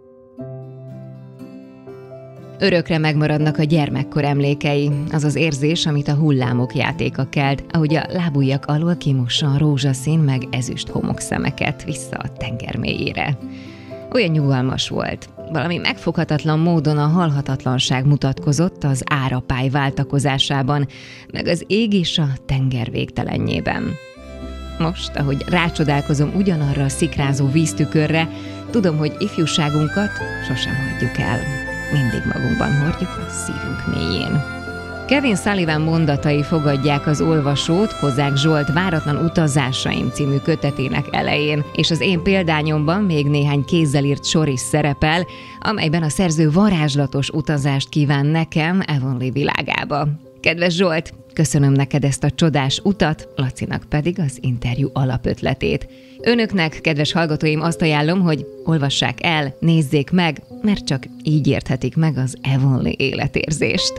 Örökre megmaradnak a gyermekkor emlékei, az az érzés, amit a hullámok játéka kelt, ahogy a lábujjak alól kimossa a rózsaszín meg ezüst homokszemeket vissza a tenger mélyére. Olyan nyugalmas volt. Valami megfoghatatlan módon a halhatatlanság mutatkozott az árapály váltakozásában, meg az ég és a tenger végtelenjében. Most, ahogy rácsodálkozom ugyanarra a szikrázó víztükörre, tudom, hogy ifjúságunkat sosem hagyjuk el. Mindig magunkban hordjuk a szívünk mélyén. Kevin Sullivan mondatai fogadják az olvasót Kozák Zsolt Váratlan utazásaim című kötetének elején, és az én példányomban még néhány kézzel írt sor is szerepel, amelyben a szerző varázslatos utazást kíván nekem Avonlea világába. Kedves Zsolt, köszönöm neked ezt a csodás utat, Lacinak pedig az interjú alapötletét. Önöknek, kedves hallgatóim, azt ajánlom, hogy olvassák el, nézzék meg, mert csak így érthetik meg az Avonlea életérzést.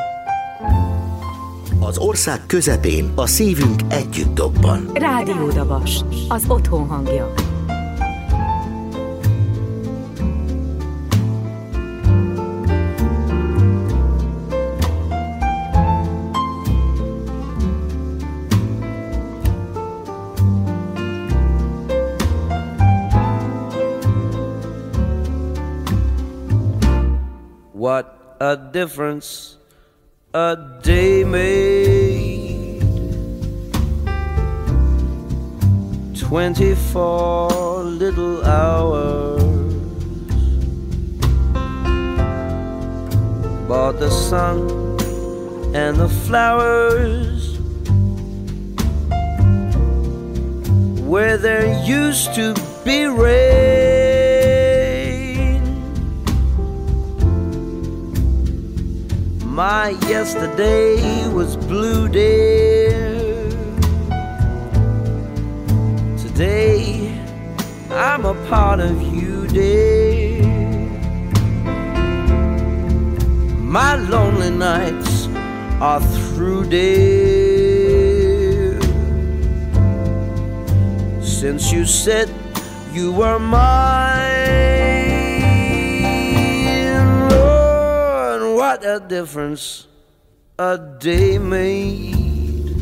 Az ország közepén a szívünk együtt dobban. Rádió Dabas, az otthon hangja. What a difference a day made. Twenty-four little hours bought the sun and the flowers where there used to be rain. My yesterday was blue, dear. Today I'm a part of you, dear. My lonely nights are through, dear. Since you said you were mine. What a difference a day made.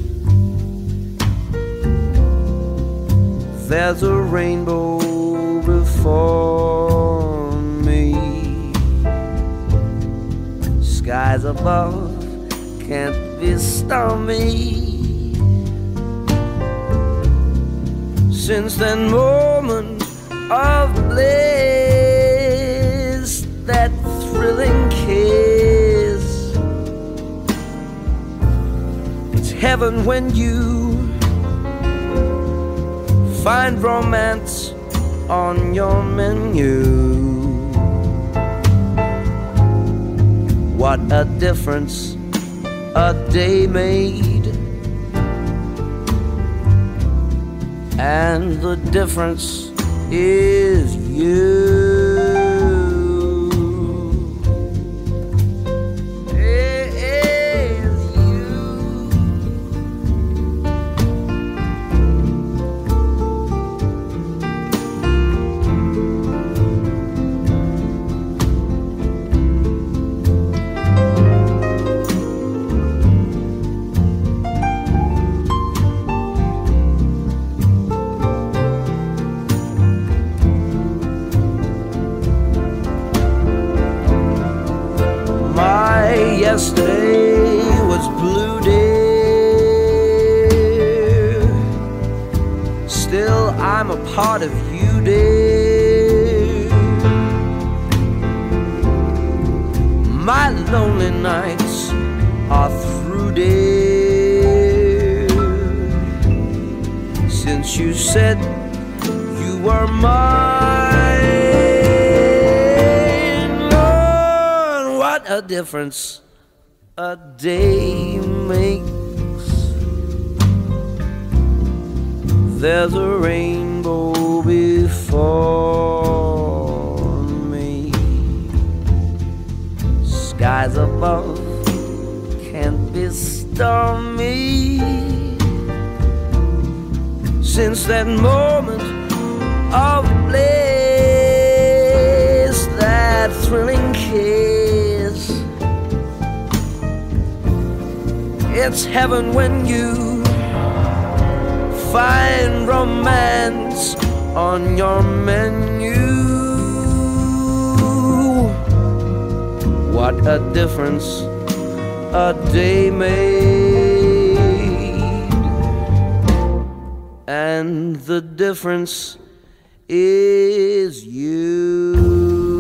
There's a rainbow before me. Skies above can't be stormy. Since that moment of bliss, that thrilling kiss, it's heaven when you find romance on your menu. What a difference a day made, and the difference is you. Yesterday was blue, dear. Still, I'm a part of you, dear. My lonely nights are through, dear. Since you said you were mine, Lord, what a difference a day makes. There's a rainbow before me. Skies above can't be stormy. Since that moment of bliss, that thrilling kiss, it's heaven when you find romance on your menu. What a difference a day made, and the difference is you.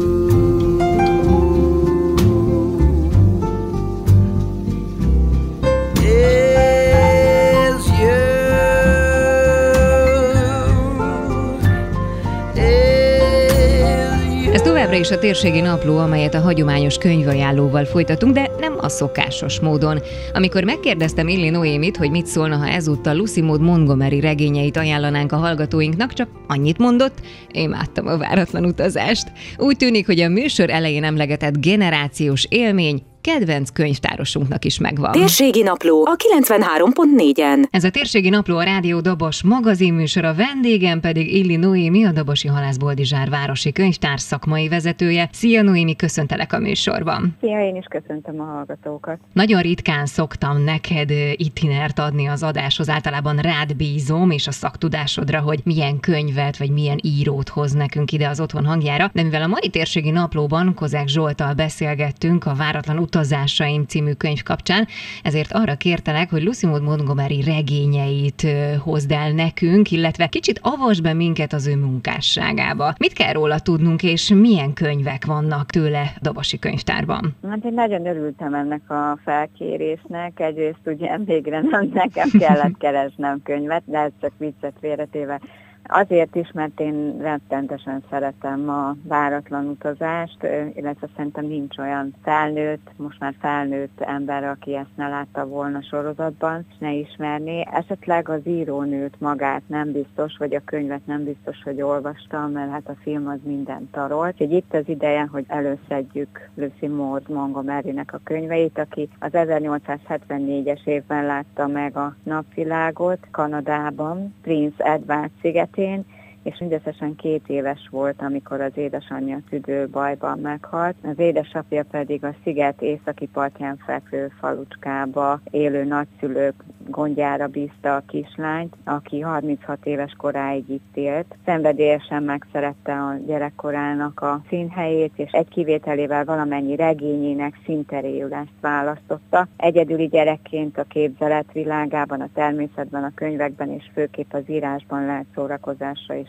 Továbbra is a térségi napló, amelyet a hagyományos könyvajánlóval folytatunk, de nem a szokásos módon. Amikor megkérdeztem Illi Noémit, hogy mit szólna, ha ezúttal Lucy Maud Montgomery regényeit ajánlanánk a hallgatóinknak, csak annyit mondott: imádtam a váratlan utazást. Úgy tűnik, hogy a műsor elején emlegetett generációs élmény kedvenc könyvtárosunknak is megvan. Térségi napló a kilencvenhárom pont négyen. Ez a Térségi napló a Rádió Dabas magazinműsor, a vendégem pedig Illi Noémi, a Dabasi Halász Boldizsár városi könyvtár szakmai vezetője. Szia Noémi, köszöntelek a műsorban. Szia, én is köszöntöm a hallgatókat. Nagyon ritkán szoktam neked itinert adni az adáshoz, általában rád bízom és a szaktudásodra, hogy milyen könyvet vagy milyen írót hoz nekünk ide az Otthon hangjára, de mivel a mai Térségi naplóban Kozák Zsolttal beszélgettünk a Váratlan Utazásaim című könyv kapcsán, ezért arra kértelek, hogy Lucy Maud Montgomery regényeit hozd el nekünk, illetve kicsit avasd be minket az ő munkásságába. Mit kell róla tudnunk, és milyen könyvek vannak tőle Dabasi könyvtárban? Hát én nagyon örültem ennek a felkérésnek. Egyrészt ugye végre nem nekem kellett keresnem könyvet, de ez csak viccet félretéve. Azért is, mert én rettentesen szeretem a váratlan utazást, illetve szerintem nincs olyan felnőtt, most már felnőtt ember, aki ezt ne látta volna sorozatban, és ne ismerné. Esetleg az írónőt magát nem biztos, vagy a könyvet nem biztos, hogy olvastam, mert hát a film az mindent tarol. Úgyhogy itt az ideje, hogy előszedjük Lucy Maud Montgomerynek a könyveit, aki az ezernyolcszázhetvennégyes évben látta meg a napvilágot Kanadában, Prince Edward szigetén, és mindösszesen két éves volt, amikor az édesanyja tüdőbajban meghalt. Az édesapja pedig a sziget északi partján fekvő falucskába élő nagyszülők gondjára bízta a kislányt, aki harminchat éves koráig itt élt. Szenvedélyesen megszerette a gyerekkorának a színhelyét, és egy kivételével valamennyi regényének színteréül ezt választotta. Egyedüli gyerekként a képzelet világában, a természetben, a könyvekben és főképp az írásban lehet szórakozásra és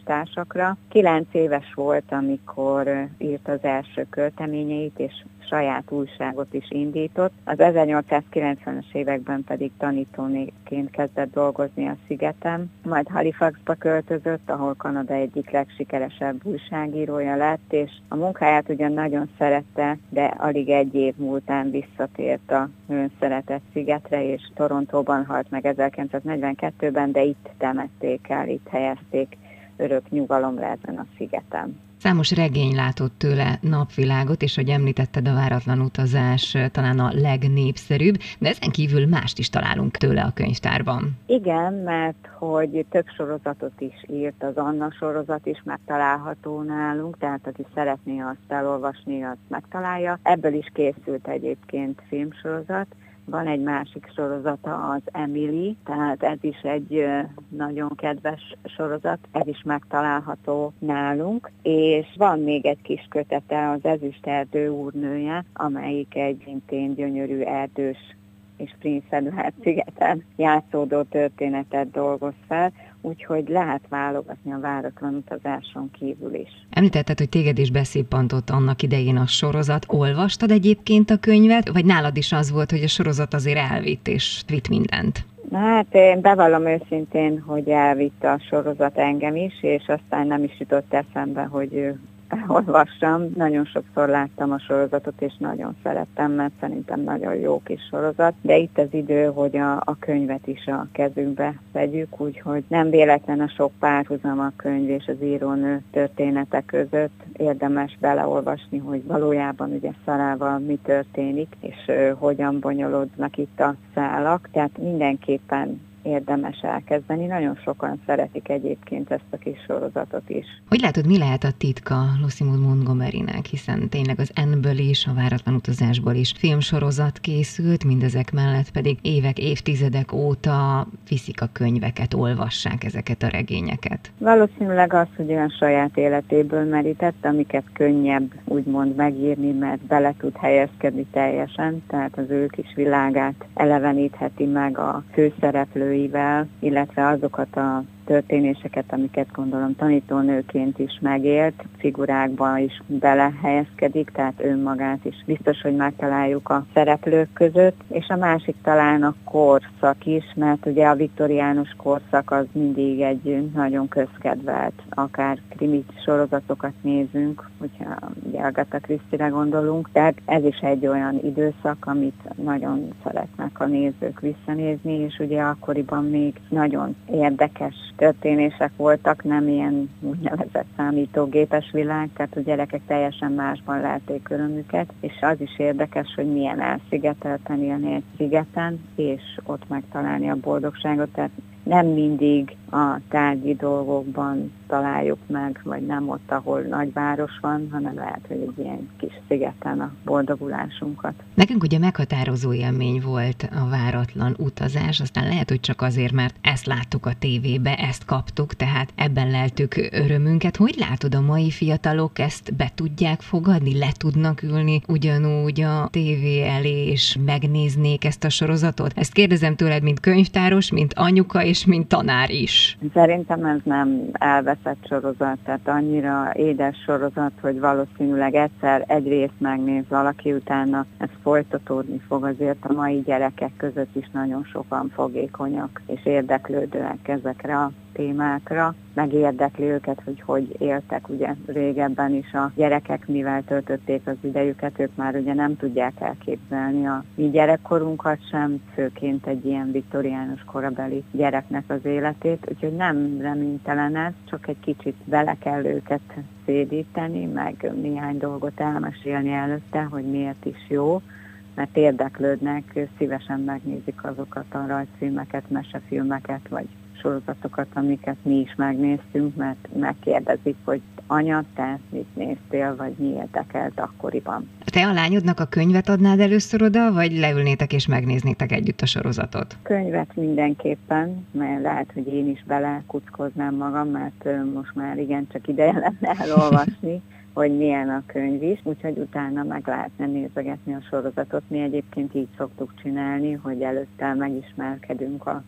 könyvtársakra. Kilenc éves volt, amikor írt az első költeményeit, és saját újságot is indított. Az ezernyolcszázkilencvenes években pedig tanítónéként kezdett dolgozni a szigeten, majd Halifaxba költözött, ahol Kanada egyik legsikeresebb újságírója lett, és a munkáját ugyan nagyon szerette, de alig egy év múltán visszatért a nagyon szeretett szigetre, és Torontóban halt meg ezerkilencszáznegyvenkettőben, de itt temették el, itt helyezték örök nyugalomra ezen a szigeten. Számos regény látott tőle napvilágot, és hogy említetted, a Váratlan utazás talán a legnépszerűbb, de ezen kívül mást is találunk tőle a könyvtárban. Igen, mert hogy több sorozatot is írt, az Anna sorozat is megtalálható nálunk, tehát aki szeretné azt elolvasni, azt megtalálja. Ebből is készült egyébként filmsorozat. Van egy másik sorozata, az Emily, tehát ez is egy nagyon kedves sorozat, ez is megtalálható nálunk, és van még egy kis kötete, az Ezüsterdő úrnője, amelyik egy szintén gyönyörű erdős és Prince Edward szigeten játszódó történetet dolgoz fel, úgyhogy lehet válogatni a Váratlan utazáson kívül is. Említetted, hogy téged is beszippantott annak idején a sorozat. Olvastad egyébként a könyvet, vagy nálad is az volt, hogy a sorozat azért elvitt és vitt mindent? Hát én bevallom őszintén, hogy elvitt a sorozat engem is, és aztán nem is jutott eszembe, hogy olvassam. Nagyon sokszor láttam a sorozatot, és nagyon szerettem, mert szerintem nagyon jó kis sorozat, de itt az idő, hogy a, a könyvet is a kezünkbe vegyük, úgyhogy nem véletlen a sok párhuzam a könyv és az írónő története között. Érdemes beleolvasni, hogy valójában ugye Szarával mi történik, és uh, hogyan bonyolódnak itt a szálak, tehát mindenképpen érdemes elkezdeni. Nagyon sokan szeretik egyébként ezt a kis sorozatot is. Hogy látod, mi lehet a titka Lucy Maud Montgomerynek, hiszen tényleg az Anne-ből is, a Váratlan utazásból is filmsorozat készült, mindezek mellett pedig évek, évtizedek óta viszik a könyveket, olvassák ezeket a regényeket. Valószínűleg az, hogy olyan saját életéből merített, amiket könnyebb úgymond megírni, mert bele tud helyezkedni teljesen, tehát az ő kis világát elevenítheti meg a főszereplő, illetve azokat a történéseket, amiket gondolom tanítónőként is megélt, figurákban is belehelyezkedik, tehát önmagát is biztos, hogy megtaláljuk a szereplők között, és a másik talán a korszak is, mert ugye a viktoriánus korszak az mindig egy nagyon közkedvelt, akár krimi sorozatokat nézünk, hogyha ugye Agatha Christie-re gondolunk, tehát ez is egy olyan időszak, amit nagyon szeretnek a nézők visszanézni, és ugye akkoriban még nagyon érdekes történések voltak, nem ilyen úgynevezett számítógépes világ, tehát a gyerekek teljesen másban lelték örömüket, és az is érdekes, hogy milyen elszigetelten élni egy szigeten, és ott megtalálni a boldogságot, tehát nem mindig a tárgyi dolgokban találjuk meg, vagy nem ott, ahol nagyváros van, hanem lehet, hogy egy ilyen kis szigeten a boldogulásunkat. Nekünk ugye meghatározó élmény volt a Váratlan utazás, aztán lehet, hogy csak azért, mert ezt láttuk a tévébe, ezt kaptuk, tehát ebben leltük örömünket. Hogy látod, a mai fiatalok ezt be tudják fogadni, le tudnak ülni ugyanúgy a tévé elé, és megnéznék ezt a sorozatot? Ezt kérdezem tőled, mint könyvtáros, mint anyuka és mint tanár is. Szerintem ez nem elveszett sorozat, tehát annyira édes sorozat, hogy valószínűleg egyszer egy részt megnéz valaki, utána ez folytatódni fog. Azért a mai gyerekek között is nagyon sokan fogékonyak és érdeklődőek ezekre a témákra, meg érdekli őket, hogy hogy éltek ugye régebben is a gyerekek, mivel töltötték az idejüket, ők már ugye nem tudják elképzelni a mi gyerekkorunkat sem, főként egy ilyen viktoriánus korabeli gyereknek az életét, úgyhogy nem reménytelen ez, csak egy kicsit bele kell őket szédíteni, meg néhány dolgot elmesélni előtte, hogy miért is jó, mert érdeklődnek, szívesen megnézik azokat a rajzfilmeket, mesefilmeket, vagy sorozatokat, amiket mi is megnéztünk, mert megkérdezik, hogy anya, te mit néztél, vagy mi érdekelt akkoriban. Te a lányodnak a könyvet adnád először oda, vagy leülnétek és megnéznétek együtt a sorozatot? Könyvet mindenképpen, mert lehet, hogy én is belekuckoznám magam, mert most már igencsak ideje lenne elolvasni, hogy milyen a könyv is, úgyhogy utána meg lehetne nézegetni a sorozatot. Mi egyébként így szoktuk csinálni, hogy előtte megismerkedünk a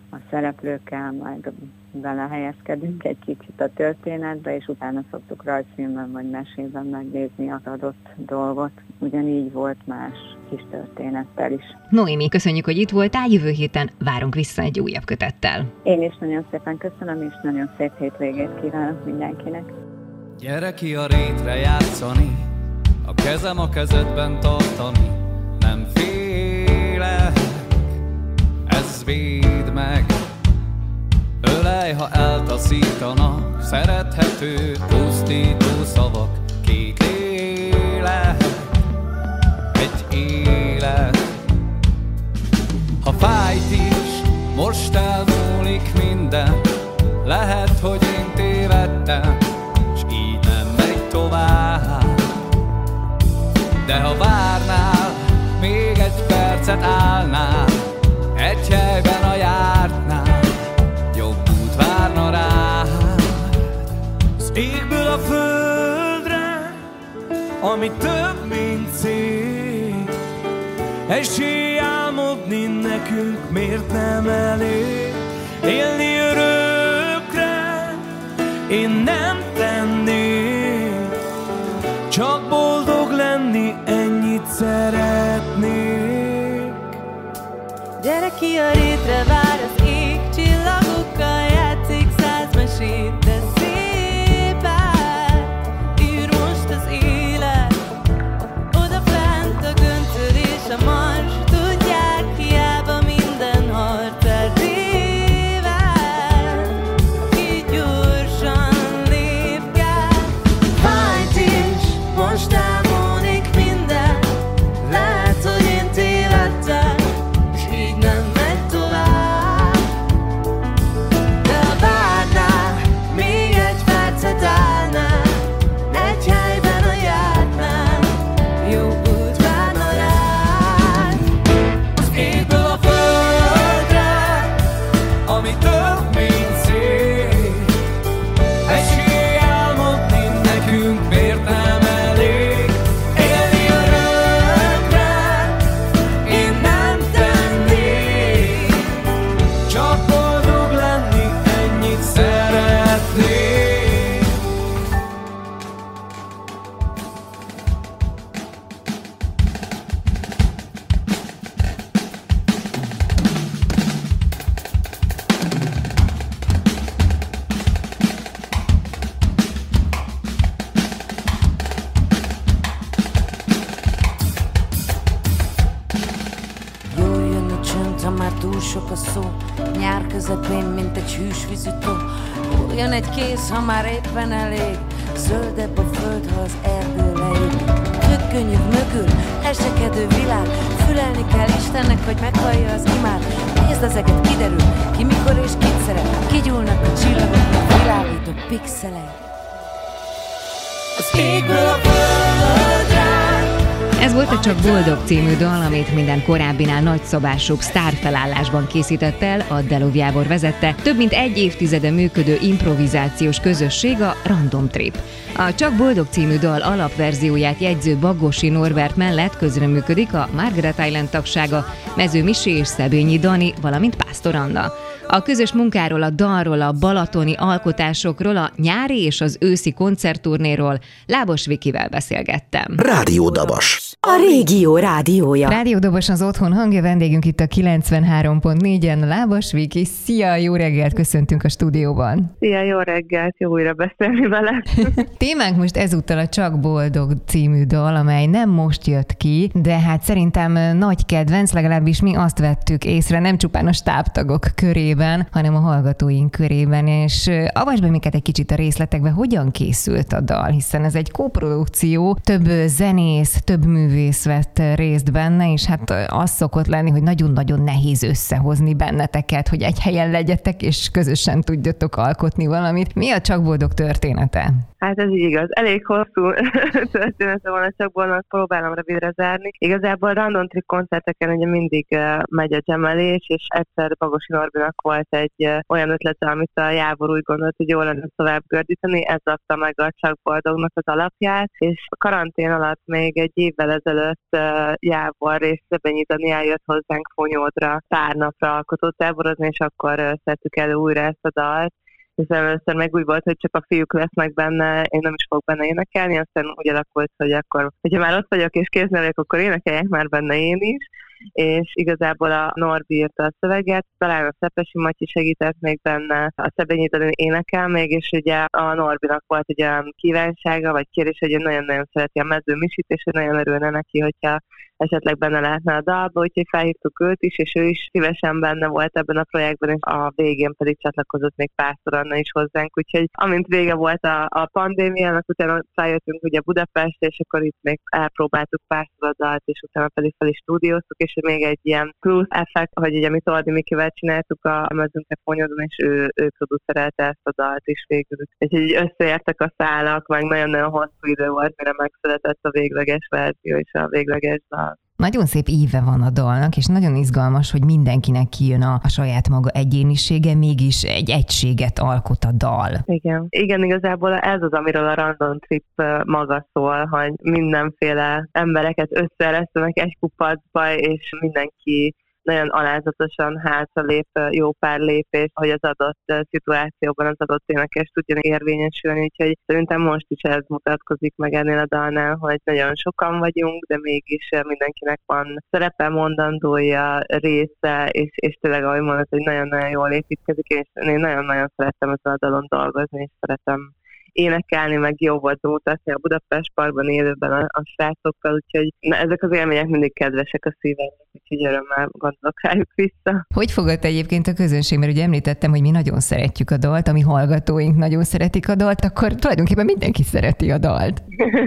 a szereplőkkel, majd belehelyezkedünk egy kicsit a történetbe, és utána szoktuk rajzfilmben vagy mesében megnézni az adott dolgot. Ugyanígy volt más kis történettel is. Noémi, köszönjük, hogy itt voltál, jövő héten várunk vissza egy újabb kötettel. Én is nagyon szépen köszönöm, és nagyon szép hétvégét kívánok mindenkinek. Gyere ki a rétre játszani, a kezem a kezedben tartani, nem félek, ez véd meg. Ölej, ha eltaszítanak, szerethető, pusztító szavak, két lélek, egy élet. Ha fájt is, most elmúlik minden, lehet, hogy én tévedtem, s így nem megy tovább. De ha várnál, még egy percet állnál, egy helyben a jártnál, jobb út várna rád. Az égből a földre, ami több, mint szép, esély álmodni nekünk miért nem elég? Élni örökre én nem tennék, csak boldog lenni, ennyit szeretnék. Gyere ki a rétre, vár az ég, csillagokkal játszik száz mesét, de szép át, ír most az élet. Oda fent a göncöd és a mars, tudják, hiába minden harc eltéved, így gyorsan lépkál. Fájt is, most elmúlik minden, lehet, hogy én tévedtem, és így nem megy tovább. De ha várnál, még egy percet állnál, egy helyben a jártnál, jobb út várna rád. Az égből a földre, ami több, mint szép, esély álmodni nekünk miért nem elég? Élni örökre én nem tennék, csak boldog lenni, ennyit szeretnék. Jól jön a csönd, ha már túl sok a szó, nyár közepén, mint egy hűs vízütó. Jól jön egy kéz, ha már éppen elég, zöldebb a föld, ha az erdő leég. Kökkönyök mögül, esekedő világ, fülelni kell Istennek, hogy meghallja az imát. Nézd az eget, kiderül, ki mikor és kit szeret, kigyúlnak a csillagoknak világító pixelek. Az égből a földre. Ez volt a Csak Boldog című dal, amit minden korábbinál nagyszabásúbb sztárfelállásban készített el, a Delov Jábor vezette, több mint egy évtizede működő improvizációs közösség, a Random Trip. A Csak Boldog című dal alapverzióját jegyző Baggosi Norbert mellett közreműködik a Margaret Island tagsága, Mező Misi és Szebényi Dani, valamint Pásztor Anna. A közös munkáról, a dalról, a balatoni alkotásokról, a nyári és az őszi koncertturnéról Lábos Vikivel beszélgettem. Rádió Dabas. A régió rádiója. Rádió Dabas az otthon hangja, vendégünk itt a kilencvenhárom pont négyen, Lábos Viki. Szia, jó reggelt, köszöntünk a stúdióban. Szia, jó reggelt, jó újra beszélni vele. Témánk most ezúttal a Csak Boldog című dal, amely nem most jött ki, de hát szerintem nagy kedvenc, legalábbis mi azt vettük észre, nem csupán a stábtagok körében, hanem a hallgatóink körében, és avasd be minket egy kicsit a részletekbe, hogyan készült a dal, hiszen ez egy koprodukció, több zenész, több művész vett részt benne, és hát az szokott lenni, hogy nagyon-nagyon nehéz összehozni benneteket, hogy egy helyen legyetek, és közösen tudjatok alkotni valamit. Mi a Csak Boldog története? Hát ez így igaz. Elég hosszú története van, csak volna, próbálom rövidre zárni. Igazából a Random Trip koncerteken ugye mindig uh, megy a gemelés, és egyszer Bagosi Norbinak volt egy uh, olyan ötlete, amit a Jávor úgy gondolt, hogy jól lenne tovább gördíteni, ez adta meg a Csak Boldognak az alapját, és a karantén alatt még egy évvel ezelőtt uh, Jávor és Szöbenyi Dani eljött hozzánk Fonyódra pár napra alkotótáborozni, és akkor uh, szedtük elő újra ezt a dalt. Hiszen először meg úgy volt, hogy csak a fiúk lesznek benne, én nem is fogok benne énekelni, aztán úgy alakult, hogy akkor, hogyha már ott vagyok és kéznél vagyok, akkor énekeljek már benne én is, és igazából a Norbi írta a szöveget, talán a Szepesi Matyi segített még benne, a Szebenyi Dani énekel még, és ugye a Norbinak volt egy olyan kívánsága, vagy kérés, hogy ő nagyon-nagyon szereti a Mező Misit, és hogy nagyon örülne neki, hogyha esetleg benne lehetne a dalba, úgyhogy felhívtuk őt is, és ő is szívesen benne volt ebben a projektben, és a végén pedig csatlakozott még párszor Anna is hozzánk, úgyhogy amint vége volt a, a pandémiának, utána feljöttünk ugye Budapestre, és akkor itt még elpróbáltuk párszor a dalt, és utána pedig fel is stúdióztuk, és még egy ilyen plusz effekt, hogy ugye mi Toldi Mikivel csináltuk a Mezőnke Fonyódon, és ő, ő producerelte ezt a dalt is végül. Úgyhogy így összeértek a szálak, meg nagyon-nagyon hosszú idő volt, mire megszületett a végleges verzió és a végleges dal. Nagyon szép íve van a dalnak, és nagyon izgalmas, hogy mindenkinek kijön a, a saját maga egyénisége, mégis egy egységet alkot a dal. Igen. Igen, igazából ez az, amiről a Random Trip maga szól, hogy mindenféle embereket összeeresztenek egy kupacba, és mindenki nagyon alázatosan hátralép jó pár lépés, hogy az adott szituációban az adott énekes tudjon érvényesülni, úgyhogy szerintem most is ez mutatkozik meg ennél a dalnál, hogy nagyon sokan vagyunk, de mégis mindenkinek van szerepe, mondandója, része, és, és tényleg, ahogy mondod, hogy nagyon-nagyon jól építkezik, és én nagyon-nagyon szerettem ezen a dalon dolgozni, és szeretem énekelni, meg jó volt mutatni a Budapest Parkban élőben a, a srácokkal, úgyhogy na, ezek az élmények mindig kedvesek a szívemnek, úgyhogy örömmel gondolok rájuk vissza. Hogy fogadta egyébként a közönség, mert ugye említettem, hogy mi nagyon szeretjük a dalt, a mi hallgatóink nagyon szeretik a dalt, akkor tulajdonképpen mindenki szereti a dalt.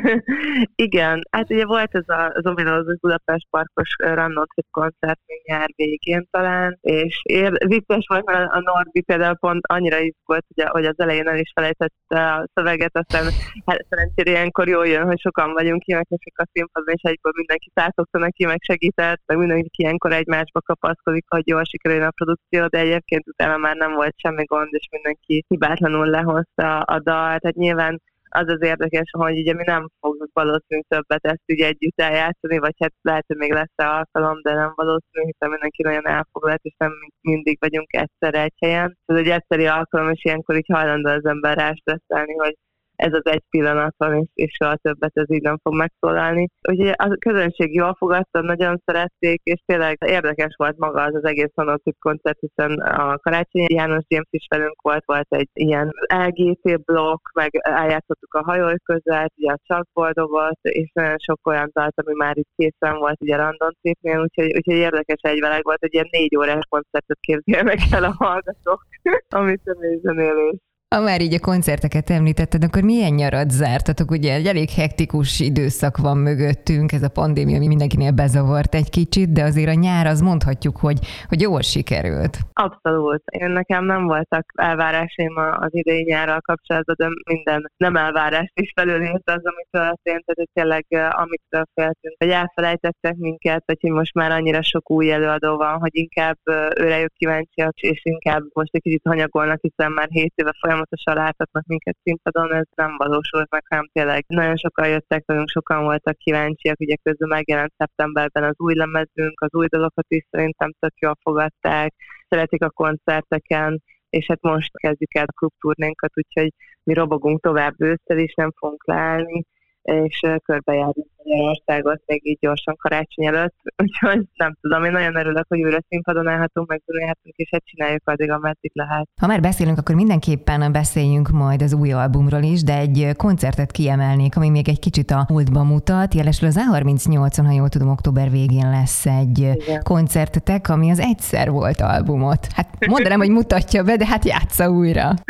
Igen, hát ugye volt ez a, az ominózus Budapest Parkos Random Trip koncert még nyár végén talán, és ér, vicces volt, mert a Norbi például pont annyira izgult, hogy, hogy az elején el is felejtette a szöveget, aztán hát szerencsére ilyenkor jól jön, hogy sokan vagyunk énekesek a színpadon, és egyből mindenki szátogta neki, meg segített, meg mindenki ilyenkor egymásba kapaszkodik, hogy jól sikerüljön a produkció, de egyébként utána már nem volt semmi gond, és mindenki hibátlanul lehozta a dalt. Tehát nyilván az az érdekes, hogy ugye mi nem fogjuk valószínűleg többet ezt ugye együtt eljátszani, vagy hát lehet, hogy még lesz alkalom, de nem valószínű, hiszen mindenki nagyon elfoglalt, és nem mindig vagyunk egyszerre egy helyen. Ez egy egyszeri alkalom, és ilyenkor így hajlandó az ember rástresszelni, hogy ez az egy pillanat van, és, és soha többet ez így nem fog megszólalni. Ugye a közönség jól fogadta, nagyon szerették, és tényleg érdekes volt maga az az egész Random Trip koncert, hiszen a Karácsony János James is velünk volt, volt egy ilyen el gé té blokk, meg eljátszottuk a Hajói között, ugye a Csak Boldogot, és nagyon sok olyan dalt, ami már itt készen volt ugye a Random Tripnél, úgyhogy, úgyhogy érdekes egyveleg volt, hogy ilyen négy órás koncertet képzelnek el a hallgatók, amit személyzenélés. Ha már így a koncerteket említetted, akkor milyen nyarat zártatok? Ugye egy elég hektikus időszak van mögöttünk, ez a pandémia mindenkinél bezavart egy kicsit, de azért a nyár az mondhatjuk, hogy, hogy jól sikerült. Abszolút. Én nekem nem voltak elvárásaim az idei nyárral kapcsolatban, de minden nem elvárást is felülírta az, amit történt, tehát tényleg amitől féltünk, hogy elfelejtettek minket, vagy hogy most már annyira sok új előadó van, hogy inkább őrejük kíváncsiak, és inkább most egy kicsit hanyagolnak, hiszen már hét éve folyamatosan láthatnak minket színpadon, ez nem valósult meg, hanem tényleg nagyon sokan jöttek, nagyon sokan voltak kíváncsiak, ugye közben megjelent szeptemberben az új lemezünk, az új dalokat is szerintem tök jól fogadták, szeretik a koncerteken, és hát most kezdjük el a klubturnénkat, úgyhogy mi robogunk tovább ősszel is, nem fogunk leállni, és körbejárjuk Magyarországot még így gyorsan karácsony előtt, úgyhogy nem tudom, én nagyon örülök, hogy újra színpadon állhatunk, meg zenélhetünk, és hát csináljuk addig, ameddig lehet. Ha már beszélünk, akkor mindenképpen beszéljünk majd az új albumról is, de egy koncertet kiemelnék, ami még egy kicsit a múltba mutat. Jelesül az á harmincnyolcon, ha jól tudom, október végén lesz egy Igen. koncertetek, ami az Egyszer volt albumot. Hát mondanám, hogy mutatja be, de hát játsza újra.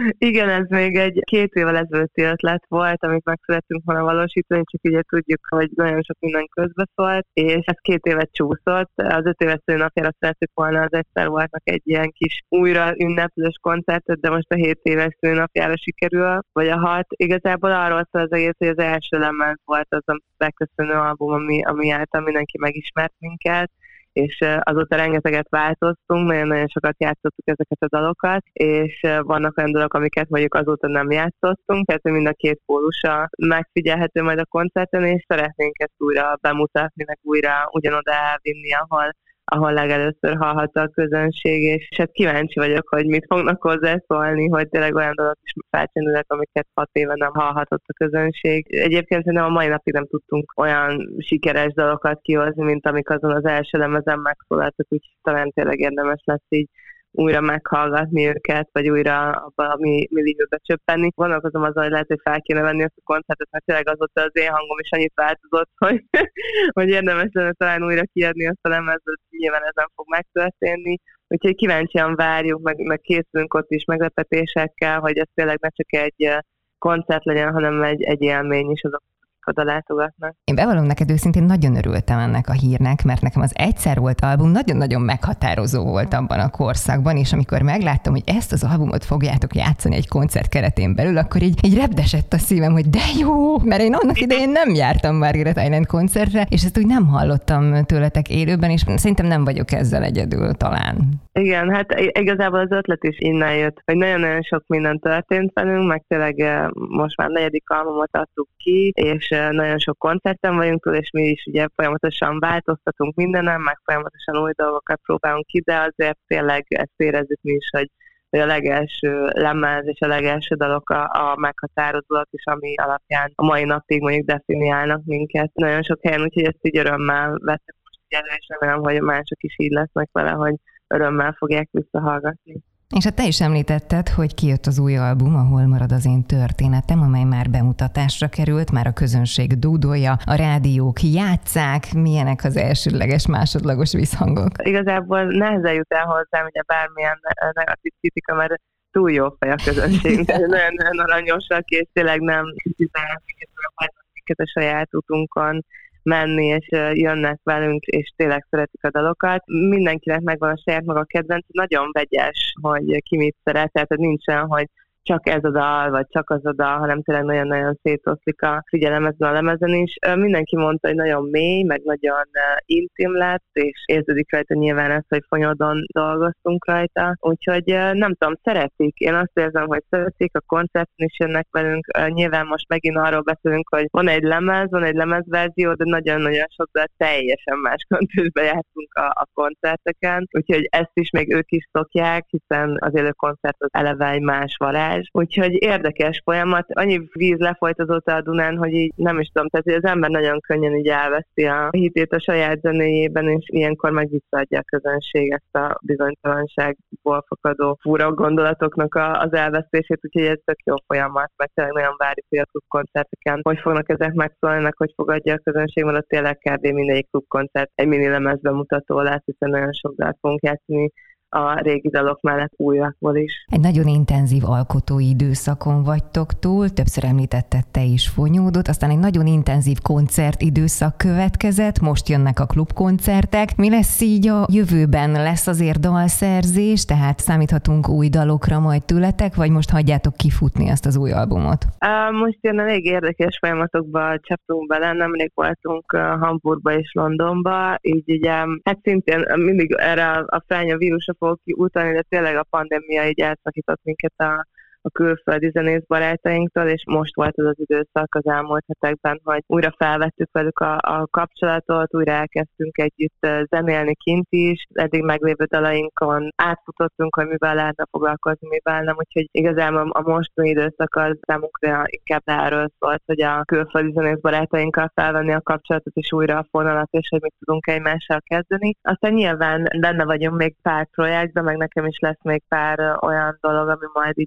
Igen, ez még egy két évvel ezelőtti ötlet volt, amit meg szerettünk volna valósítani, csak ugye tudjuk, hogy nagyon sok minden közbeszólt, és ez két évet csúszott. Az öt éves szülinapjára szerettük volna az Egyszer voltnak egy ilyen kis újra ünneplős koncertet, de most a hét éves szülinapjára sikerül, vagy a hat. Igazából arról szól az egész, hogy az első lemez volt az a beköszönő album, ami, ami által mindenki megismert minket, és azóta rengeteget változtunk, nagyon-nagyon sokat játszottuk ezeket a dalokat, és vannak olyan dalok, amiket mondjuk azóta nem játszottunk, tehát mind a két pólusa megfigyelhető majd a koncerten, és szeretnénk ezt újra bemutatni, meg újra ugyanoda elvinni, ahol ahol legelőször hallhatta a közönség, és hát kíváncsi vagyok, hogy mit fognak hozzászólni, hogy tényleg olyan dolgot is felcsendülek, amiket hat éve nem hallhatott a közönség. Egyébként szerintem a mai napig nem tudtunk olyan sikeres dalokat kihozni, mint amik azon az első lemezen megszólaltak, úgyhogy talán tényleg érdemes lesz így újra meghallgatni őket, vagy újra abba a mi millióba csöppenni. Gondolkozom azon, hogy lehet, hogy fel kéne venni ezt a koncertet, mert tényleg azóta az én hangom is annyit változott, hogy, hogy érdemes lenne talán újra kiadni azt a lemezet, nyilván ez nem fog megtörténni. Úgyhogy kíváncsian várjuk, meg, meg készülünk ott is meglepetésekkel, hogy ez tényleg ne csak egy koncert legyen, hanem egy, egy élmény is azok, oda látogatnak. Én bevallom neked őszintén, nagyon örültem ennek a hírnek, mert nekem az Egyszer volt album nagyon-nagyon meghatározó volt abban a korszakban, és amikor megláttam, hogy ezt az albumot fogjátok játszani egy koncert keretén belül, akkor így, így repdesett a szívem, hogy de jó, mert én annak idején nem jártam Margaret Island koncertre, és ezt úgy nem hallottam tőletek élőben, és szerintem nem vagyok ezzel egyedül talán. Igen, hát igazából az ötlet is innen jött, hogy nagyon-nagyon sok minden történt velünk, meg tényleg most már negyedik albumot adtuk ki, és nagyon sok koncerten vagyunk túl, és mi is ugye folyamatosan változtatunk mindenen, meg folyamatosan új dolgokat próbálunk ki, de azért tényleg ezt érezzük mi is, hogy a legelső lemez és a legelső dalok a, a meghatározóak is, ami alapján a mai napig mondjuk definiálnak minket nagyon sok helyen, úgyhogy ezt így örömmel vettem most így elő, és remélem, hogy mások is így lesznek vele, hogy örömmel fogják visszahallgatni. És hát te is említetted, hogy kijött az új album, Ahol marad az én történetem, amely már bemutatásra került, már a közönség dúdolja, a rádiók játsszák, milyenek az elsődleges, másodlagos visszhangok? Igazából nehezen jut el hozzám, ugye bármilyen negatív kritika, mert túl jó fej a közönség, nagyon-nagyon aranyosak, és tényleg nem kritizálnak minket a saját utunkon menni, és jönnek velünk, és tényleg szeretik a dalokat. Mindenkinek megvan a saját maga kedvenc, nagyon vegyes, hogy ki mit szeret, tehát nincsen, hogy csak ez a dal, vagy csak az a dal, hanem tényleg nagyon-nagyon szétoszlik a figyelem ezen a lemezen is. Mindenki mondta, hogy nagyon mély, meg nagyon intim lett, és érződik rajta nyilván ez, hogy fonyodon dolgoztunk rajta. Úgyhogy nem tudom, szeretik. Én azt érzem, hogy szeretik, a koncerten is jönnek velünk. Nyilván most megint arról beszélünk, hogy van egy lemez, van egy lemezverzió, de nagyon-nagyon sokkal teljesen más kontextusban játszunk a, a koncerteken. Úgyhogy ezt is még ők is szokják, hiszen az élő koncert az eleve egy más varázs. Úgyhogy érdekes folyamat. Annyi víz lefolyt azóta a Dunán, hogy így nem is tudom, tehát hogy az ember nagyon könnyen így elveszti a hitét a saját zenéjében, és ilyenkor meg visszaadja a közönség ezt a bizonytalanságból fakadó fura gondolatoknak a, az elvesztését, úgyhogy ez tök jó folyamat, mert tényleg nagyon várjuk, hogy a klubkoncerteken hogy fognak ezek megszólni, meg hogy fogadja a közönség, mert a tényleg kb. Mindegyik klubkoncert egy mini lemezben mutató lesz, hiszen nagyon sok dalt fogunk játszani a régi dalok mellett újakból is. Egy nagyon intenzív alkotói időszakon vagytok túl, többször említetted te is Fonyódot, aztán egy nagyon intenzív koncertidőszak következett, most jönnek a klubkoncertek. Mi lesz így a jövőben? Lesz azért dalszerzés, tehát számíthatunk új dalokra majd tőletek, vagy most hagyjátok kifutni ezt az új albumot? Most ilyen elég érdekes folyamatokba csaptunk bele, nemrég voltunk Hamburgba és Londonba, így ugye, hát szintén mindig erre a felnya vírusra fogok utalni, de tényleg a pandémia így elszakított minket a, a külföldi zenész barátainktól, és most volt az az időszak az elmúlt hetekben, hogy újra felvettük velük a, a kapcsolatot, újra elkezdtünk együtt zenélni kint is, eddig meglévő dalainkon átfutottunk, hogy mivel lehetne foglalkozni, mivel nem, úgyhogy igazából a mostani időszak az számunkra inkább erről szólt, hogy a külföldi zenész barátainkkal felvenni a kapcsolatot, és újra a fonalat, és hogy mit tudunk egymással kezdeni. Aztán nyilván benne vagyunk még pár projektben, meg nekem is lesz még pár olyan dolog, ami majd így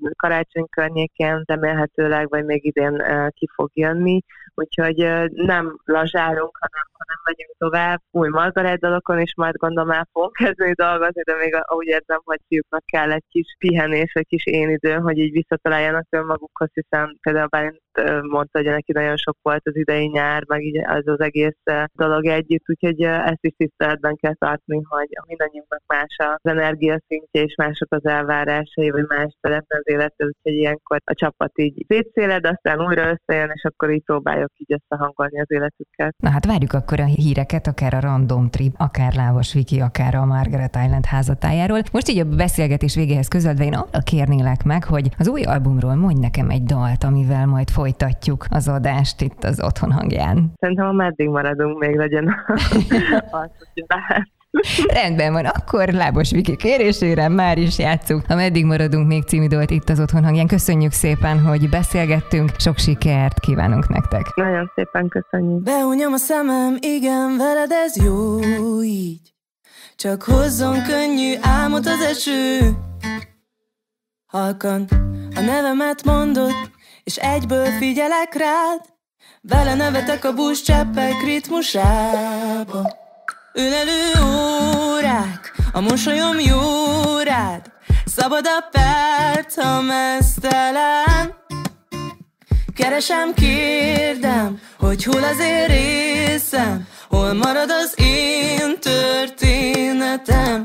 karácsony környékén remélhetőleg, vagy még idén ki fog jönni. Úgyhogy nem lazsálunk, hanem, hanem megyünk tovább új Margaret dalokon, és majd gondolom el fogunk kezdeni dolgozni, de még úgy érzem, hogy fiúknak kell egy kis pihenés, egy kis én idő, hogy így visszataláljanak önmagukhoz, hiszen például Bálint mondta, hogy neki nagyon sok volt az idei nyár, meg így az az egész dolog együtt, úgyhogy ezt is tiszteletben kell tartani, hogy mindannyiunknak más az energiaszintje, és mások az elvárásai, vagy más szeretne az életet, úgyhogy ilyenkor a csapat így szétszéled, aztán újra összejön, és akkor így próbáljuk így összehangolni az életüket. Na hát várjuk akkor a híreket, akár a Random Trip, akár Lábas Viki, akár a Margaret Island házatájáról. Most így a beszélgetés végéhez közeledve én arra kérnélek meg, hogy az új albumról mondj nekem egy dalt, amivel majd folytatjuk az adást itt az Otthon hangján. Szerintem a Meddig maradunk még legyen az, hogy lehet. Rendben van, akkor Lábas Viki kérésére már is játsszuk a Meddig maradunk még című dalt itt az Otthon hangján. Köszönjük szépen, hogy beszélgettünk, sok sikert kívánunk nektek. Nagyon szépen köszönjük. Behunyom a szemem, igen, veled ez jó így. Csak hozzon könnyű álmot az eső. Halkan a nevemet mondod, és egyből figyelek rád. Bele nevetek a buszcseppek ritmusába. Ölelő órák, a mosolyom jó rád. Szabad a perc, ha meztelen. Keresem, kérdem, hogy hol az én részem, hol marad az én történetem.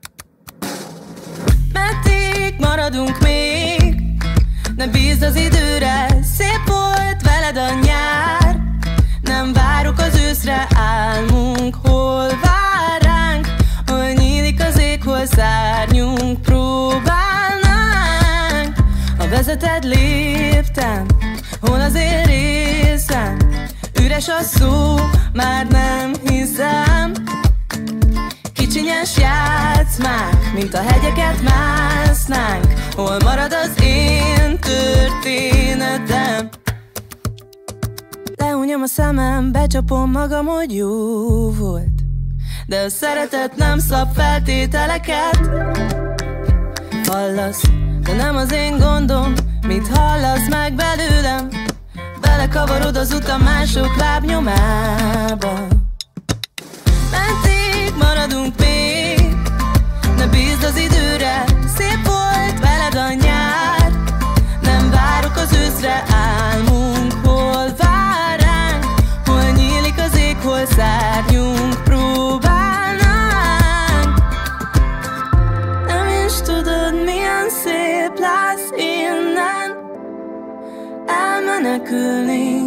Meddig maradunk még? Ne bízd az időre, szép volt veled a nyár. Nem várok az őszre, álmunk hol vár ránk, hol nyílik az ég, hol szárnyunk próbálnánk. Ha vezeted, léptem, hol az én részem, üres a szó, már nem hiszem. Kicsinyes játszmák, mint a hegyeket másznánk, hol marad az én történetem. Lehunyom a szemem, becsapom magam, hogy jó volt, de a szeretet nem szab feltételeket. Hallasz, de nem az én gondom, mit hallasz meg belőlem. Belekavarod az utam mások lábnyomába. Meddig maradunk még? Ne bízd az időre, szép volt veled a nyár. Nem várok az őszre, álmunk hol vár ránk, hol nyílik az ég, hol szárnyunk próbálnánk. Nem is tudod, milyen szép lesz innen elmenekülni.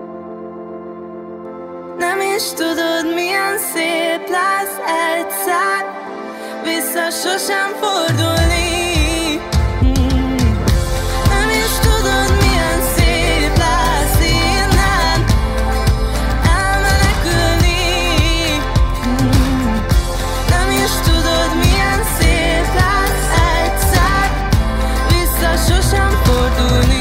Nem is tudod, milyen szép lesz egyszer vissza sosem fordulni. Nem is tudod, milyen szép lesz innen elmenekülni. Nem is tudod, milyen szép lesz egyszer vissza sosem fordulni.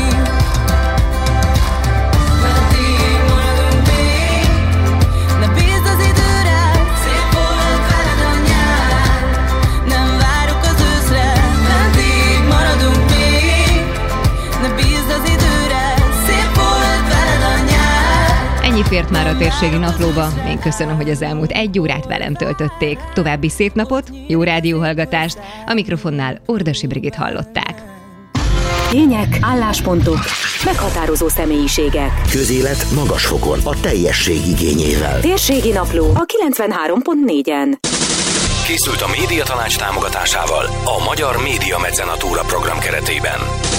Ennyi fért már a térségi naplóba. Én köszönöm, hogy az elmúlt egy órát velem töltötték. További szép napot, jó rádióhallgatást. A mikrofonnál Ordasi Brigit hallották. Tények, álláspontok, meghatározó személyiségek. Közélet magas fokon, a teljesség igényével. Térségi napló a kilencvenhárom pont négyen. Készült a Médiatanács támogatásával a Magyar Média Mecenatúra program keretében.